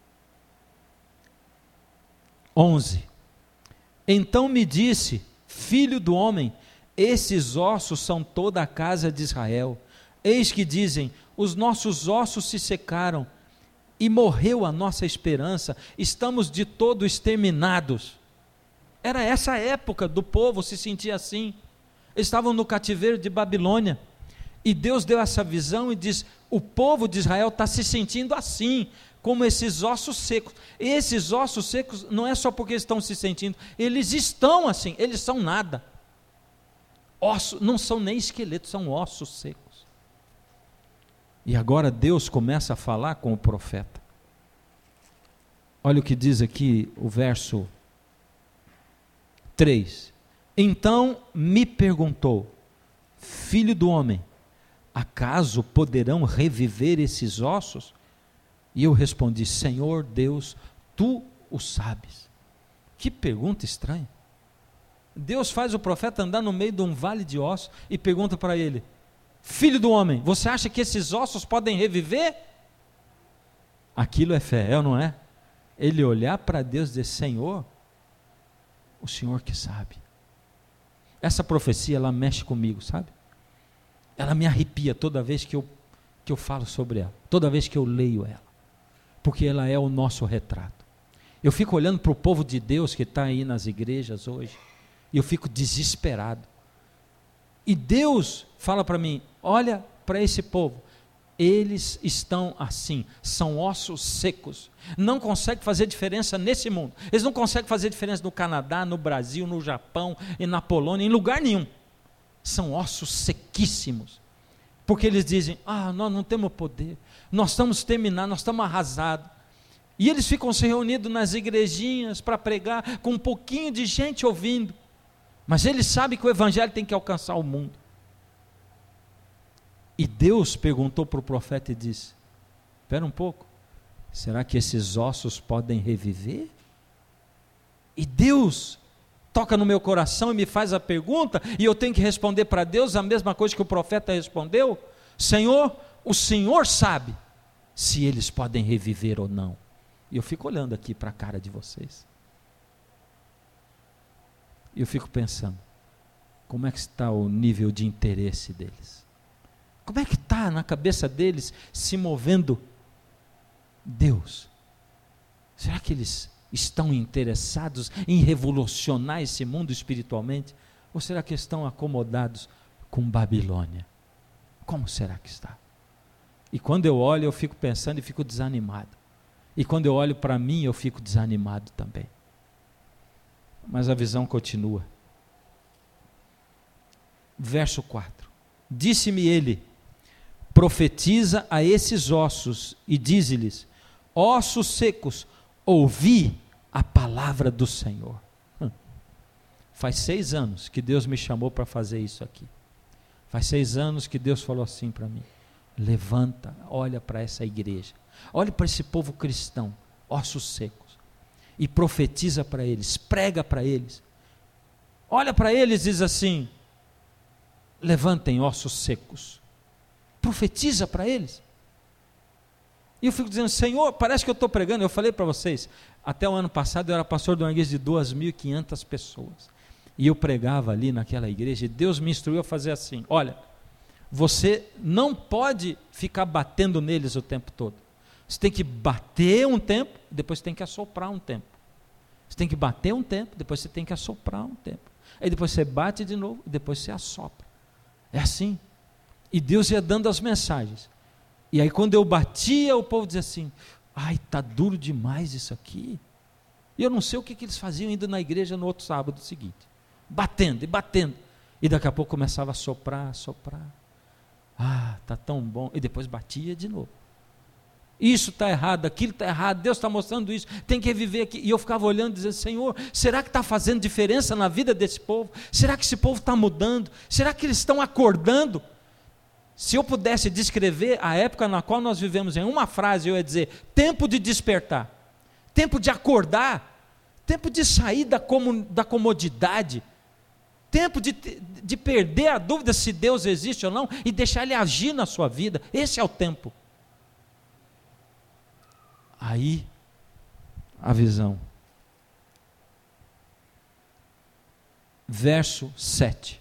onze, então me disse, filho do homem, esses ossos são toda a casa de Israel. Eis que dizem, os nossos ossos se secaram, e morreu a nossa esperança, estamos de todo exterminados. Era essa época do povo se sentir assim, estavam no cativeiro de Babilônia, e Deus deu essa visão e diz, o povo de Israel está se sentindo assim, como esses ossos secos. E esses ossos secos não é só porque estão se sentindo, eles estão assim, eles são nada, ossos, não são nem esqueletos, são ossos secos. E agora Deus começa a falar com o profeta. Olha o que diz aqui o verso três. Então me perguntou, filho do homem, acaso poderão reviver esses ossos? E eu respondi, Senhor Deus, tu o sabes. Que pergunta estranha. Deus faz o profeta andar no meio de um vale de ossos e pergunta para ele, filho do homem, você acha que esses ossos podem reviver? Aquilo é fé, é ou não é? Ele olhar para Deus e dizer, Senhor, o Senhor que sabe. Essa profecia, ela mexe comigo, sabe? Ela me arrepia toda vez que eu, que eu falo sobre ela, toda vez que eu leio ela, porque ela é o nosso retrato. Eu fico olhando para o povo de Deus que está aí nas igrejas hoje, e eu fico desesperado. E Deus fala para mim, olha para esse povo, eles estão assim, são ossos secos, não conseguem fazer diferença nesse mundo, eles não conseguem fazer diferença no Canadá, no Brasil, no Japão, e na Polônia, em lugar nenhum, são ossos sequíssimos, porque eles dizem, ah, nós não temos poder, nós estamos terminados, nós estamos arrasados, e eles ficam se reunindo nas igrejinhas para pregar, com um pouquinho de gente ouvindo, mas eles sabem que o evangelho tem que alcançar o mundo. E Deus perguntou para o profeta e disse, espera um pouco, será que esses ossos podem reviver? E Deus toca no meu coração e me faz a pergunta, e eu tenho que responder para Deus a mesma coisa que o profeta respondeu, Senhor, o Senhor sabe se eles podem reviver ou não. E eu fico olhando aqui para a cara de vocês, e eu fico pensando, como é que está o nível de interesse deles? Como é que está na cabeça deles se movendo Deus? Será que eles estão interessados em revolucionar esse mundo espiritualmente? Ou será que estão acomodados com Babilônia? Como será que está? E quando eu olho, eu fico pensando e fico desanimado. E quando eu olho para mim, eu fico desanimado também. Mas a visão continua. Verso quatro. Disse-me ele, profetiza a esses ossos e dize-lhes, ossos secos, ouvi a palavra do Senhor. Hum. Faz seis anos que Deus me chamou para fazer isso aqui. Faz seis anos que Deus falou assim para mim, levanta, olha para essa igreja, olha para esse povo cristão, ossos secos, e profetiza para eles, prega para eles. Olha para eles e diz assim: levantem ossos secos. Profetiza para eles. E eu fico dizendo: Senhor, parece que eu estou pregando. Eu falei para vocês, até o ano passado eu era pastor de uma igreja de duas mil e quinhentas pessoas. E eu pregava ali naquela igreja, e Deus me instruiu a fazer assim: olha, você não pode ficar batendo neles o tempo todo. Você tem que bater um tempo, depois você tem que assoprar um tempo. Você tem que bater um tempo, depois você tem que assoprar um tempo. Aí depois você bate de novo, depois você assopra. É assim. E Deus ia dando as mensagens. E aí quando eu batia, o povo dizia assim: ai, está duro demais isso aqui. E eu não sei o que, que eles faziam indo na igreja no outro sábado seguinte. Batendo e batendo. E daqui a pouco começava a soprar, a soprar. Ah, está tão bom. E depois batia de novo. Isso está errado, aquilo está errado, Deus está mostrando isso, tem que reviver aqui. E eu ficava olhando e dizendo: Senhor, será que está fazendo diferença na vida desse povo? Será que esse povo está mudando? Será que eles estão acordando? Se eu pudesse descrever a época na qual nós vivemos em uma frase, eu ia dizer: tempo de despertar, tempo de acordar, tempo de sair da, comun, da comodidade, tempo de, de perder a dúvida se Deus existe ou não e deixar Ele agir na sua vida. Esse é o tempo. Aí, a visão. Verso sete.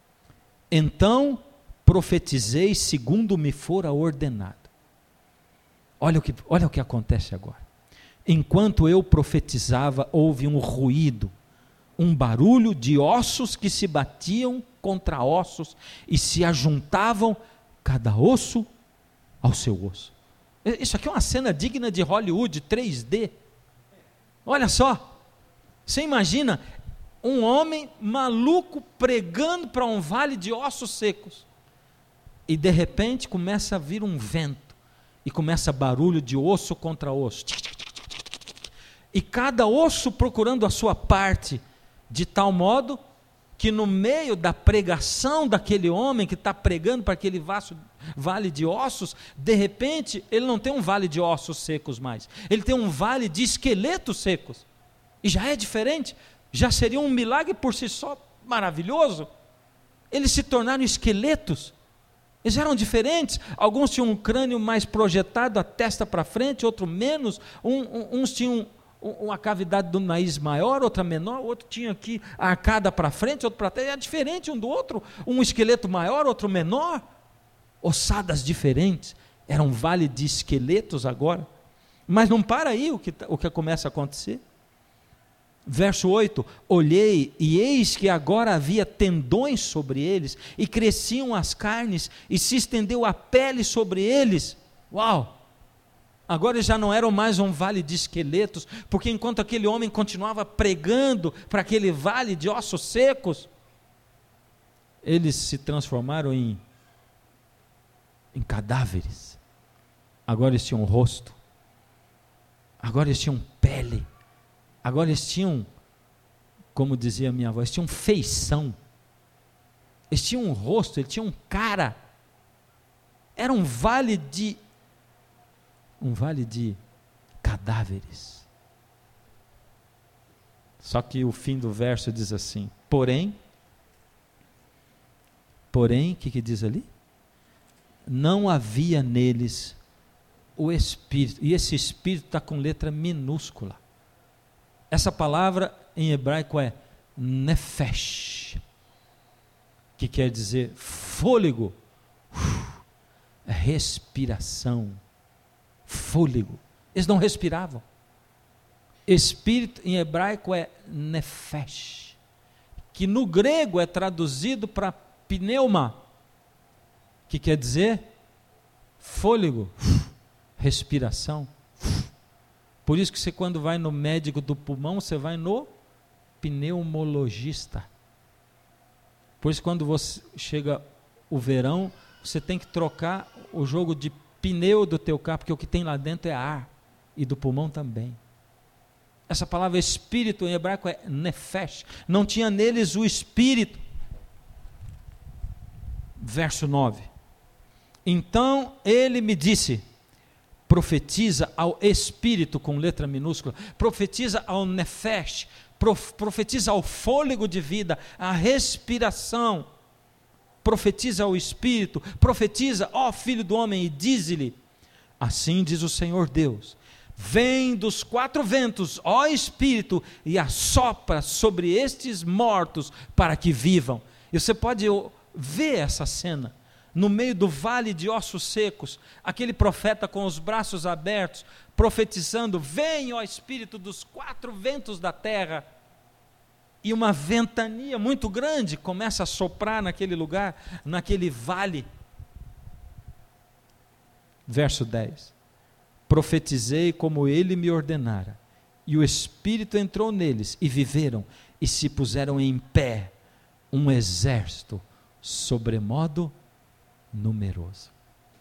Então profetizei segundo me fora ordenado. Olha o que, olha o que acontece agora. Enquanto eu profetizava, houve um ruído, um barulho de ossos que se batiam contra ossos e se ajuntavam, cada osso ao seu osso. Isso aqui é uma cena digna de Hollywood, três D. Olha só, você imagina um homem maluco pregando para um vale de ossos secos, e de repente começa a vir um vento, e começa barulho de osso contra osso, e cada osso procurando a sua parte, de tal modo que no meio da pregação daquele homem que está pregando para aquele vasto, vale de ossos, de repente ele não tem um vale de ossos secos mais, ele tem um vale de esqueletos secos, e já é diferente, já seria um milagre por si só maravilhoso. Eles se tornaram esqueletos, eles eram diferentes, alguns tinham um crânio mais projetado, a testa para frente, outro menos, um, um, uns tinham uma cavidade do nariz maior, outra menor, outro tinha aqui a arcada para frente, outro para trás, é diferente um do outro, um esqueleto maior, outro menor, ossadas diferentes, era um vale de esqueletos agora, mas não para aí o que, o que começa a acontecer. Verso oito, olhei e eis que agora havia tendões sobre eles, e cresciam as carnes, e se estendeu a pele sobre eles. Uau! Agora eles já não eram mais um vale de esqueletos, porque enquanto aquele homem continuava pregando para aquele vale de ossos secos, eles se transformaram em, em cadáveres. Agora eles tinham rosto, agora eles tinham pele, agora eles tinham, como dizia minha avó, eles tinham feição, eles tinham um rosto, eles tinham cara, era um vale de um vale de cadáveres. Só que o fim do verso diz assim: porém, porém, o que, que diz ali? Não havia neles o Espírito, e esse Espírito está com letra minúscula. Essa palavra em hebraico é nefesh, que quer dizer fôlego, respiração, fôlego. Eles não respiravam. Espírito em hebraico é nefesh, que no grego é traduzido para pneuma, que quer dizer fôlego, respiração. Por isso que você, quando vai no médico do pulmão, você vai no pneumologista. Por isso, quando você chega o verão, você tem que trocar o jogo de pneu do teu carro, porque o que tem lá dentro é ar, e do pulmão também. Essa palavra espírito em hebraico é nefesh, não tinha neles o espírito. Verso nove, então ele me disse, profetiza ao espírito com letra minúscula, profetiza ao nefesh, prof, profetiza ao fôlego de vida, à respiração, profetiza ao espírito, profetiza, ó filho do homem, e dize-lhe, assim diz o Senhor Deus, vem dos quatro ventos, ó espírito, e assopra sobre estes mortos para que vivam. E você pode ver essa cena, no meio do vale de ossos secos, aquele profeta com os braços abertos, profetizando, vem, ó Espírito, dos quatro ventos da terra, e uma ventania muito grande começa a soprar naquele lugar, naquele vale. Verso dez, profetizei como ele me ordenara, e o Espírito entrou neles, e viveram, e se puseram em pé, um exército sobremodo numeroso.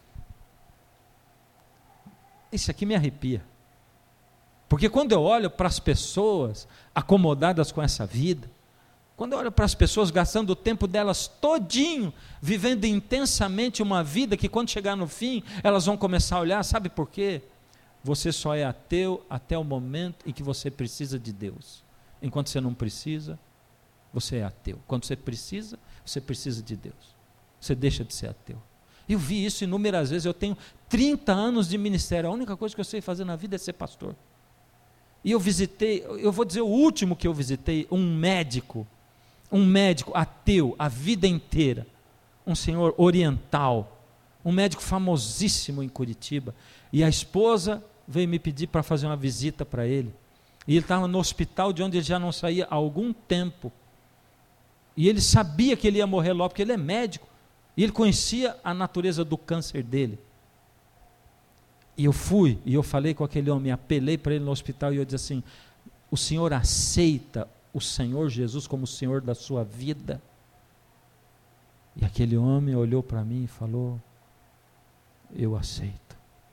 Isso aqui me arrepia, porque quando eu olho para as pessoas acomodadas com essa vida, quando eu olho para as pessoas gastando o tempo delas todinho, vivendo intensamente uma vida que quando chegar no fim, elas vão começar a olhar, sabe por quê? Você só é ateu até o momento em que você precisa de Deus. Enquanto você não precisa, você é ateu. Quando você precisa, você precisa de Deus. Você deixa de ser ateu. Eu vi isso inúmeras vezes. Eu tenho trinta anos de ministério. A única coisa que eu sei fazer na vida é ser pastor. E eu visitei, eu vou dizer o último que eu visitei, um médico, um médico ateu, a vida inteira. Um senhor oriental, um médico famosíssimo em Curitiba. E a esposa veio me pedir para fazer uma visita para ele. E ele estava no hospital de onde ele já não saía há algum tempo. E ele sabia que ele ia morrer logo, porque ele é médico. E ele conhecia a natureza do câncer dele. E eu fui, e eu falei com aquele homem, apelei para ele no hospital, e eu disse assim, o senhor aceita o Senhor Jesus como o Senhor da sua vida? E aquele homem olhou para mim e falou, eu aceito.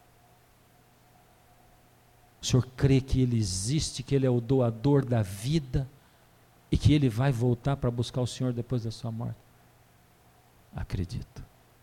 O senhor crê que Ele existe, que Ele é o doador da vida, e que Ele vai voltar para buscar o senhor depois da sua morte? Acredito.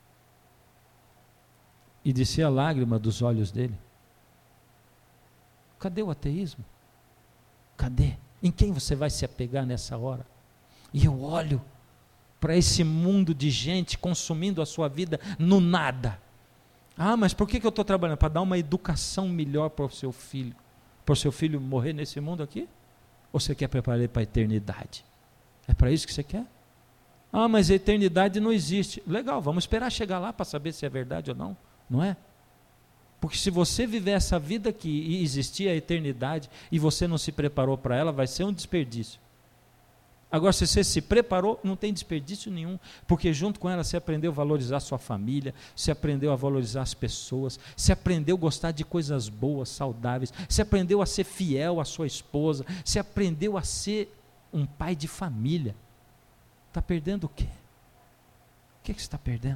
E descia a lágrima dos olhos dele. Cadê o ateísmo? Cadê? Em quem você vai se apegar nessa hora? E eu olho para esse mundo de gente consumindo a sua vida no nada. Ah, mas por que que eu estou trabalhando? Para dar uma educação melhor para o seu filho. Para o seu filho morrer nesse mundo aqui? Ou você quer preparar ele para a eternidade? É para isso que você quer? Ah, mas a eternidade não existe. Legal, vamos esperar chegar lá para saber se é verdade ou não. Não é? Porque se você viver essa vida aqui e existir a eternidade e você não se preparou para ela, vai ser um desperdício. Agora, se você se preparou, não tem desperdício nenhum, porque junto com ela você aprendeu a valorizar a sua família, você aprendeu a valorizar as pessoas, você aprendeu a gostar de coisas boas, saudáveis, você aprendeu a ser fiel à sua esposa, você aprendeu a ser um pai de família. Está perdendo o quê? O que, que você está perdendo?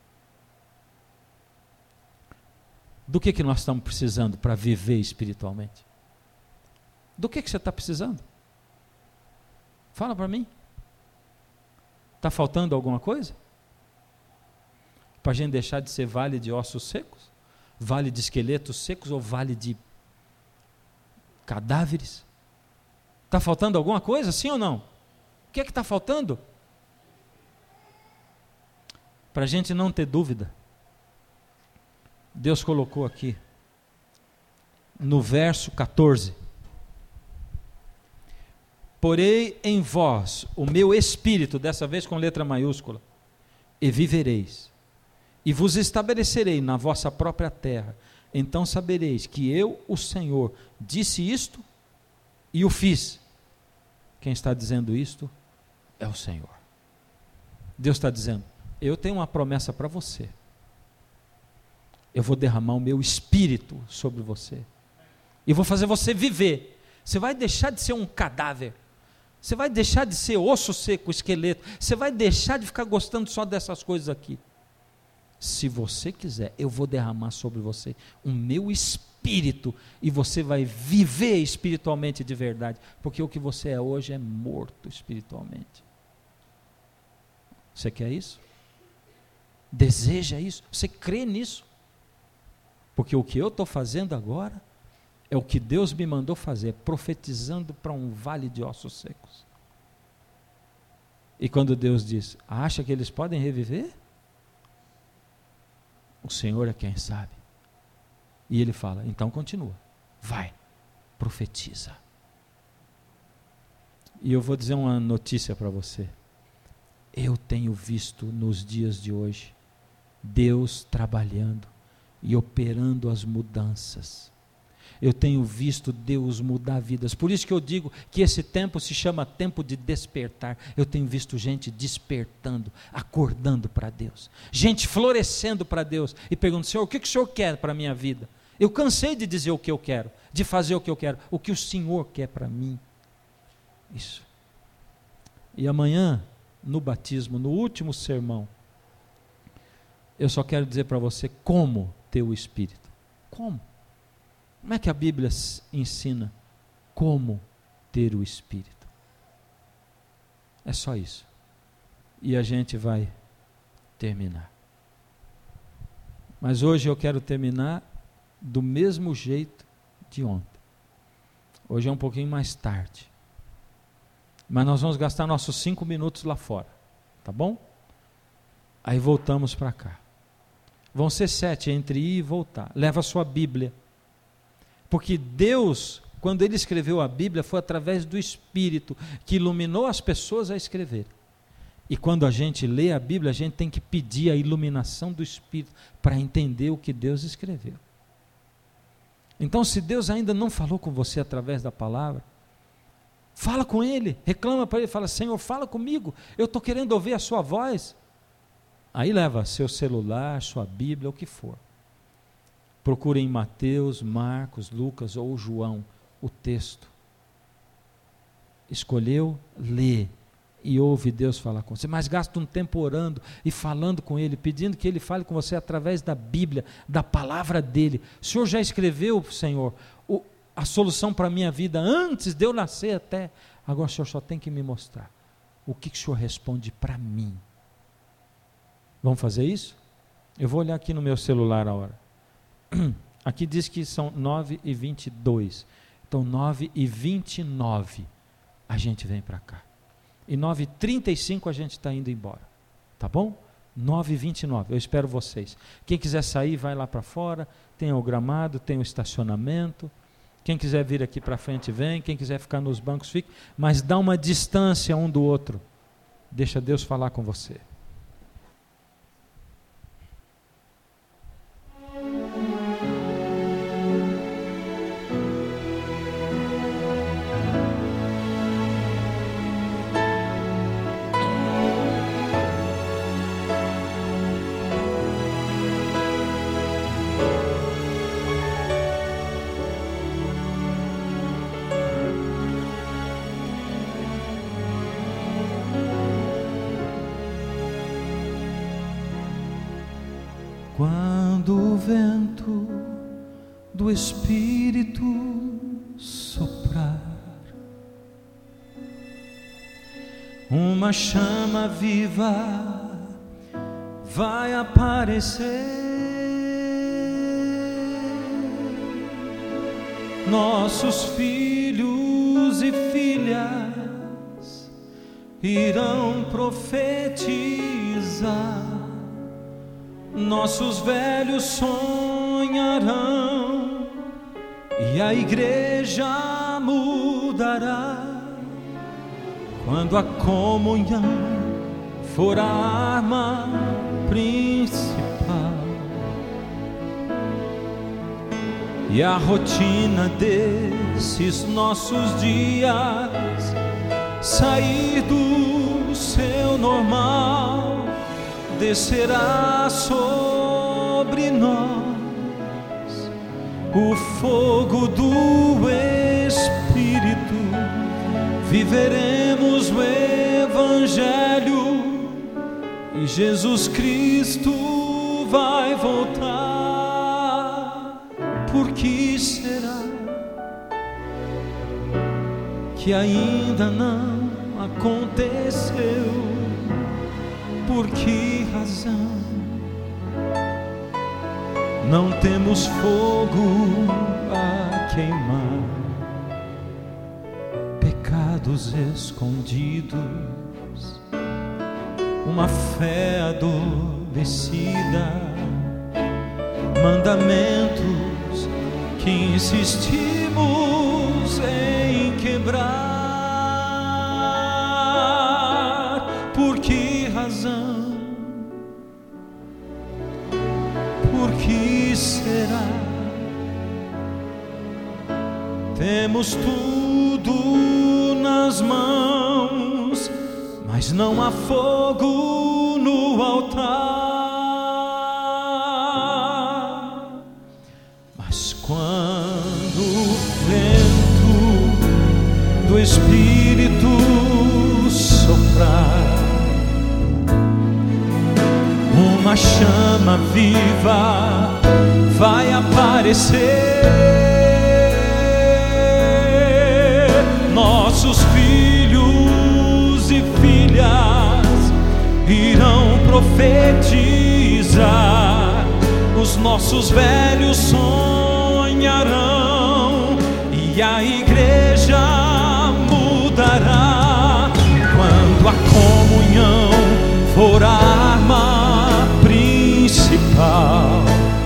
Do que, que nós estamos precisando para viver espiritualmente? Do que, que você está precisando? Fala para mim. Está faltando alguma coisa? Para a gente deixar de ser vale de ossos secos? Vale de esqueletos secos ou vale de cadáveres? Está faltando alguma coisa, sim ou não? O que é que está faltando? Para a gente não ter dúvida, Deus colocou aqui, no verso catorze, porei em vós o meu espírito, dessa vez com letra maiúscula, e vivereis, e vos estabelecerei na vossa própria terra, então sabereis que eu, o Senhor, disse isto e o fiz. Quem está dizendo isto é o Senhor. Deus está dizendo, eu tenho uma promessa para você, eu vou derramar o meu espírito sobre você, e vou fazer você viver. Você vai deixar de ser um cadáver, você vai deixar de ser osso seco, esqueleto, você vai deixar de ficar gostando só dessas coisas aqui. Se você quiser, eu vou derramar sobre você o meu espírito, e você vai viver espiritualmente de verdade, porque o que você é hoje é morto espiritualmente. Você quer isso? Deseja isso? Você crê nisso? Porque o que eu estou fazendo agora é o que Deus me mandou fazer, profetizando para um vale de ossos secos. E quando Deus diz, acha que eles podem reviver? O Senhor é quem sabe. E Ele fala, então continua, vai, profetiza. E eu vou dizer uma notícia para você. Eu tenho visto nos dias de hoje, Deus trabalhando e operando as mudanças. Eu tenho visto Deus mudar vidas. Por isso que eu digo que esse tempo se chama tempo de despertar. Eu tenho visto gente despertando, acordando para Deus. Gente florescendo para Deus e perguntando, Senhor, o que, que o Senhor quer para a minha vida? Eu cansei de dizer o que eu quero, de fazer o que eu quero. O que o Senhor quer para mim? Isso. E amanhã, no batismo, no último sermão, eu só quero dizer para você como ter o Espírito. Como? Como é que a Bíblia ensina como ter o Espírito? É só isso. E a gente vai terminar. Mas hoje eu quero terminar do mesmo jeito de ontem. Hoje é um pouquinho mais tarde. Mas nós vamos gastar nossos cinco minutos lá fora. Tá bom? Aí voltamos para cá. Vão ser sete entre ir e voltar. Leva a sua Bíblia. Porque Deus, quando Ele escreveu a Bíblia, foi através do Espírito que iluminou as pessoas a escrever. E quando a gente lê a Bíblia, a gente tem que pedir a iluminação do Espírito para entender o que Deus escreveu. Então, se Deus ainda não falou com você através da palavra, fala com Ele, reclama para Ele, fala, Senhor, fala comigo, eu estou querendo ouvir a sua voz. Aí leva seu celular, sua Bíblia, o que for. Procure em Mateus, Marcos, Lucas ou João o texto. Escolheu, lê e ouve Deus falar com você. Mas gasta um tempo orando e falando com Ele, pedindo que Ele fale com você através da Bíblia, da palavra dEle. O Senhor já escreveu, Senhor, o, a solução para a minha vida antes de eu nascer até. Agora o Senhor só tem que me mostrar o que, que o Senhor responde para mim. Vamos fazer isso? Eu vou olhar aqui no meu celular a hora. Aqui diz que são nove e vinte e dois. Então nove e vinte e nove a gente vem para cá. E nove e trinta e cinco a gente está indo embora. Tá bom? nove e vinte e nove. Eu espero vocês. Quem quiser sair, vai lá para fora. Tem o gramado, tem o estacionamento. Quem quiser vir aqui para frente, vem. Quem quiser ficar nos bancos, fique. Mas dá uma distância um do outro. Deixa Deus falar com você. Quando o vento do Espírito soprar, uma chama viva vai aparecer. Nossos filhos e filhas irão profetizar. Nossos velhos sonharão e a igreja mudará. Quando a comunhão for a arma principal e a rotina desses nossos dias sair do seu normal, descerá sobre nós o fogo do Espírito. Viveremos o Evangelho e Jesus Cristo vai voltar. Por que será que ainda não aconteceu? Por que razão não temos fogo a queimar, pecados escondidos, uma fé adormecida, mandamentos que insistimos em quebrar. Por que razão? Por que será? Temos tudo nas mãos, mas não há fogo no altar. Mas quando o vento do Espírito soprar, uma chama viva vai aparecer. Nossos filhos e filhas irão profetizar, os nossos velhos sonharão e a igreja mudará. Quando a comunhão for a arma principal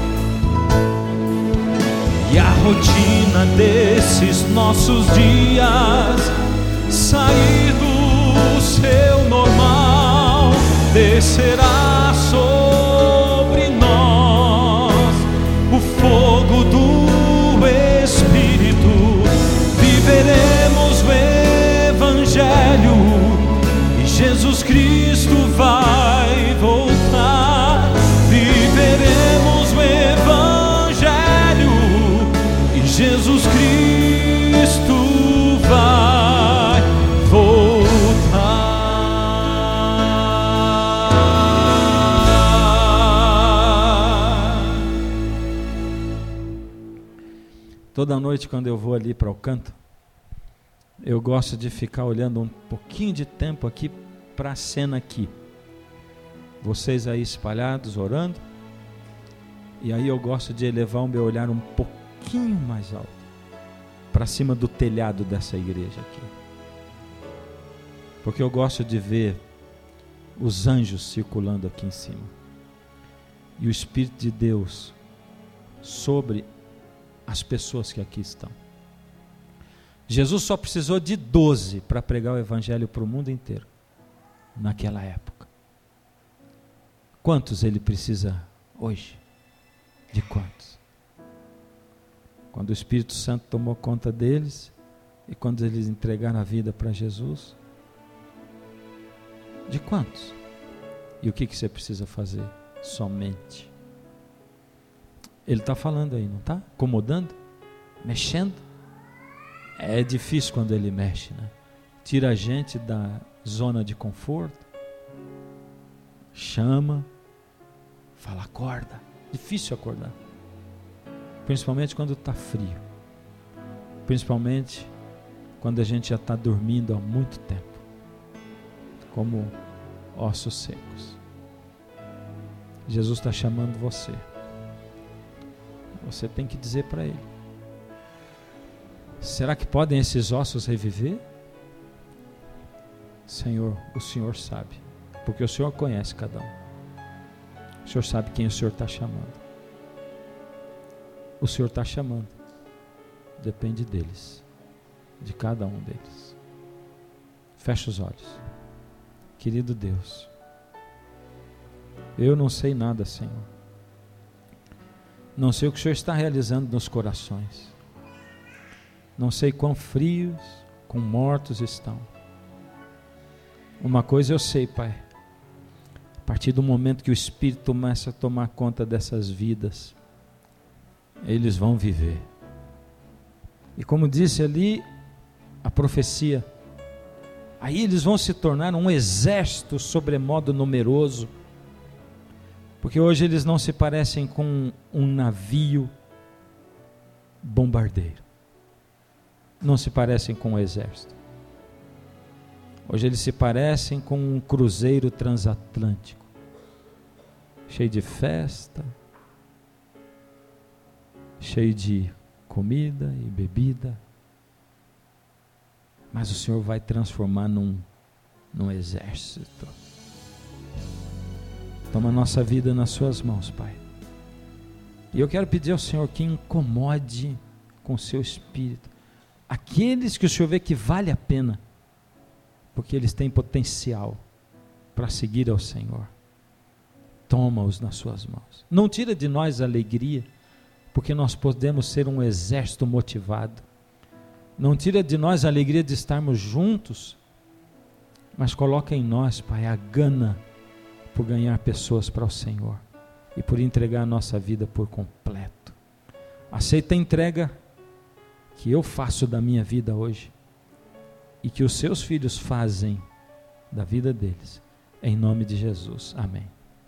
e a rotina desses nossos dias sair do seu normal, descerá sobre nós o fogo do Espírito. Viveremos o Evangelho e Jesus Cristo vai voltar. Viveremos o Evangelho e Jesus Cristo vai voltar. Toda noite, quando eu vou ali para o canto, eu gosto de ficar olhando um pouquinho de tempo aqui para a cena aqui. Vocês aí espalhados, orando. E aí eu gosto de elevar o meu olhar um pouquinho mais alto, para cima do telhado dessa igreja aqui. Porque eu gosto de ver os anjos circulando aqui em cima. E o Espírito de Deus sobre as pessoas que aqui estão. Jesus só precisou de doze para pregar o Evangelho para o mundo inteiro, naquela época. Quantos ele precisa hoje? De quantos? Quando o Espírito Santo tomou conta deles e quando eles entregaram a vida para Jesus, de quantos? E o que, que você precisa fazer? Somente. Ele está falando aí, não está? Acomodando? Mexendo? É difícil quando ele mexe, né? Tira a gente da zona de conforto, chama, fala, acorda. Difícil acordar, principalmente quando está frio, principalmente quando a gente já está dormindo há muito tempo, como ossos secos. Jesus está chamando você. Você tem que dizer para ele: será que podem esses ossos reviver? Senhor, o Senhor sabe, porque o Senhor conhece cada um. O Senhor sabe quem o Senhor está chamando. O Senhor está chamando. Depende deles, de cada um deles. Fecha os olhos. Querido Deus, eu não sei nada, Senhor. Não sei o que o Senhor está realizando nos corações. Não sei quão frios, quão mortos estão. Uma coisa eu sei, Pai. A partir do momento que o Espírito começa a tomar conta dessas vidas, eles vão viver. E como disse ali a profecia, aí eles vão se tornar um exército sobremodo numeroso, porque hoje eles não se parecem com um navio bombardeiro, não se parecem com um exército. Hoje eles se parecem com um cruzeiro transatlântico, cheio de festa, cheio de comida e bebida, mas o Senhor vai transformar num, num exército. Toma a nossa vida nas suas mãos, Pai. E eu quero pedir ao Senhor que incomode com o seu espírito aqueles que o Senhor vê que vale a pena, porque eles têm potencial para seguir ao Senhor. Toma-os nas suas mãos. Não tira de nós a alegria, porque nós podemos ser um exército motivado. Não tira de nós a alegria de estarmos juntos, mas coloca em nós, Pai, a gana por ganhar pessoas para o Senhor e por entregar a nossa vida por completo. Aceita a entrega que eu faço da minha vida hoje e que os seus filhos fazem da vida deles, em nome de Jesus, amém.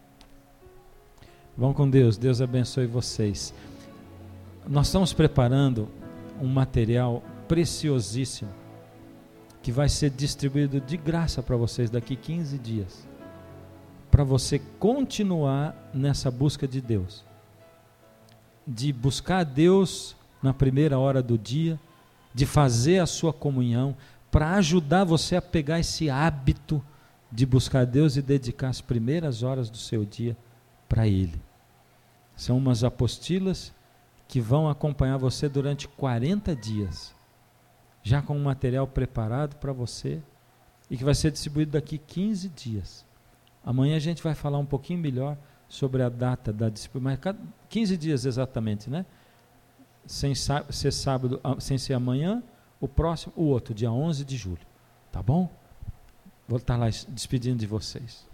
Vão com Deus, Deus abençoe vocês. Nós estamos preparando um material preciosíssimo que vai ser distribuído de graça para vocês daqui quinze dias, para você continuar nessa busca de Deus, de buscar Deus na primeira hora do dia, de fazer a sua comunhão, para ajudar você a pegar esse hábito de buscar Deus e dedicar as primeiras horas do seu dia para Ele. São umas apostilas que vão acompanhar você durante quarenta dias, já com um material preparado para você, e que vai ser distribuído daqui quinze dias. Amanhã a gente vai falar um pouquinho melhor sobre a data da distribuição, mas quinze dias exatamente, né? Sem ser sábado, sem ser amanhã, o próximo, o outro, dia onze de julho. Tá bom? Vou estar lá despedindo de vocês.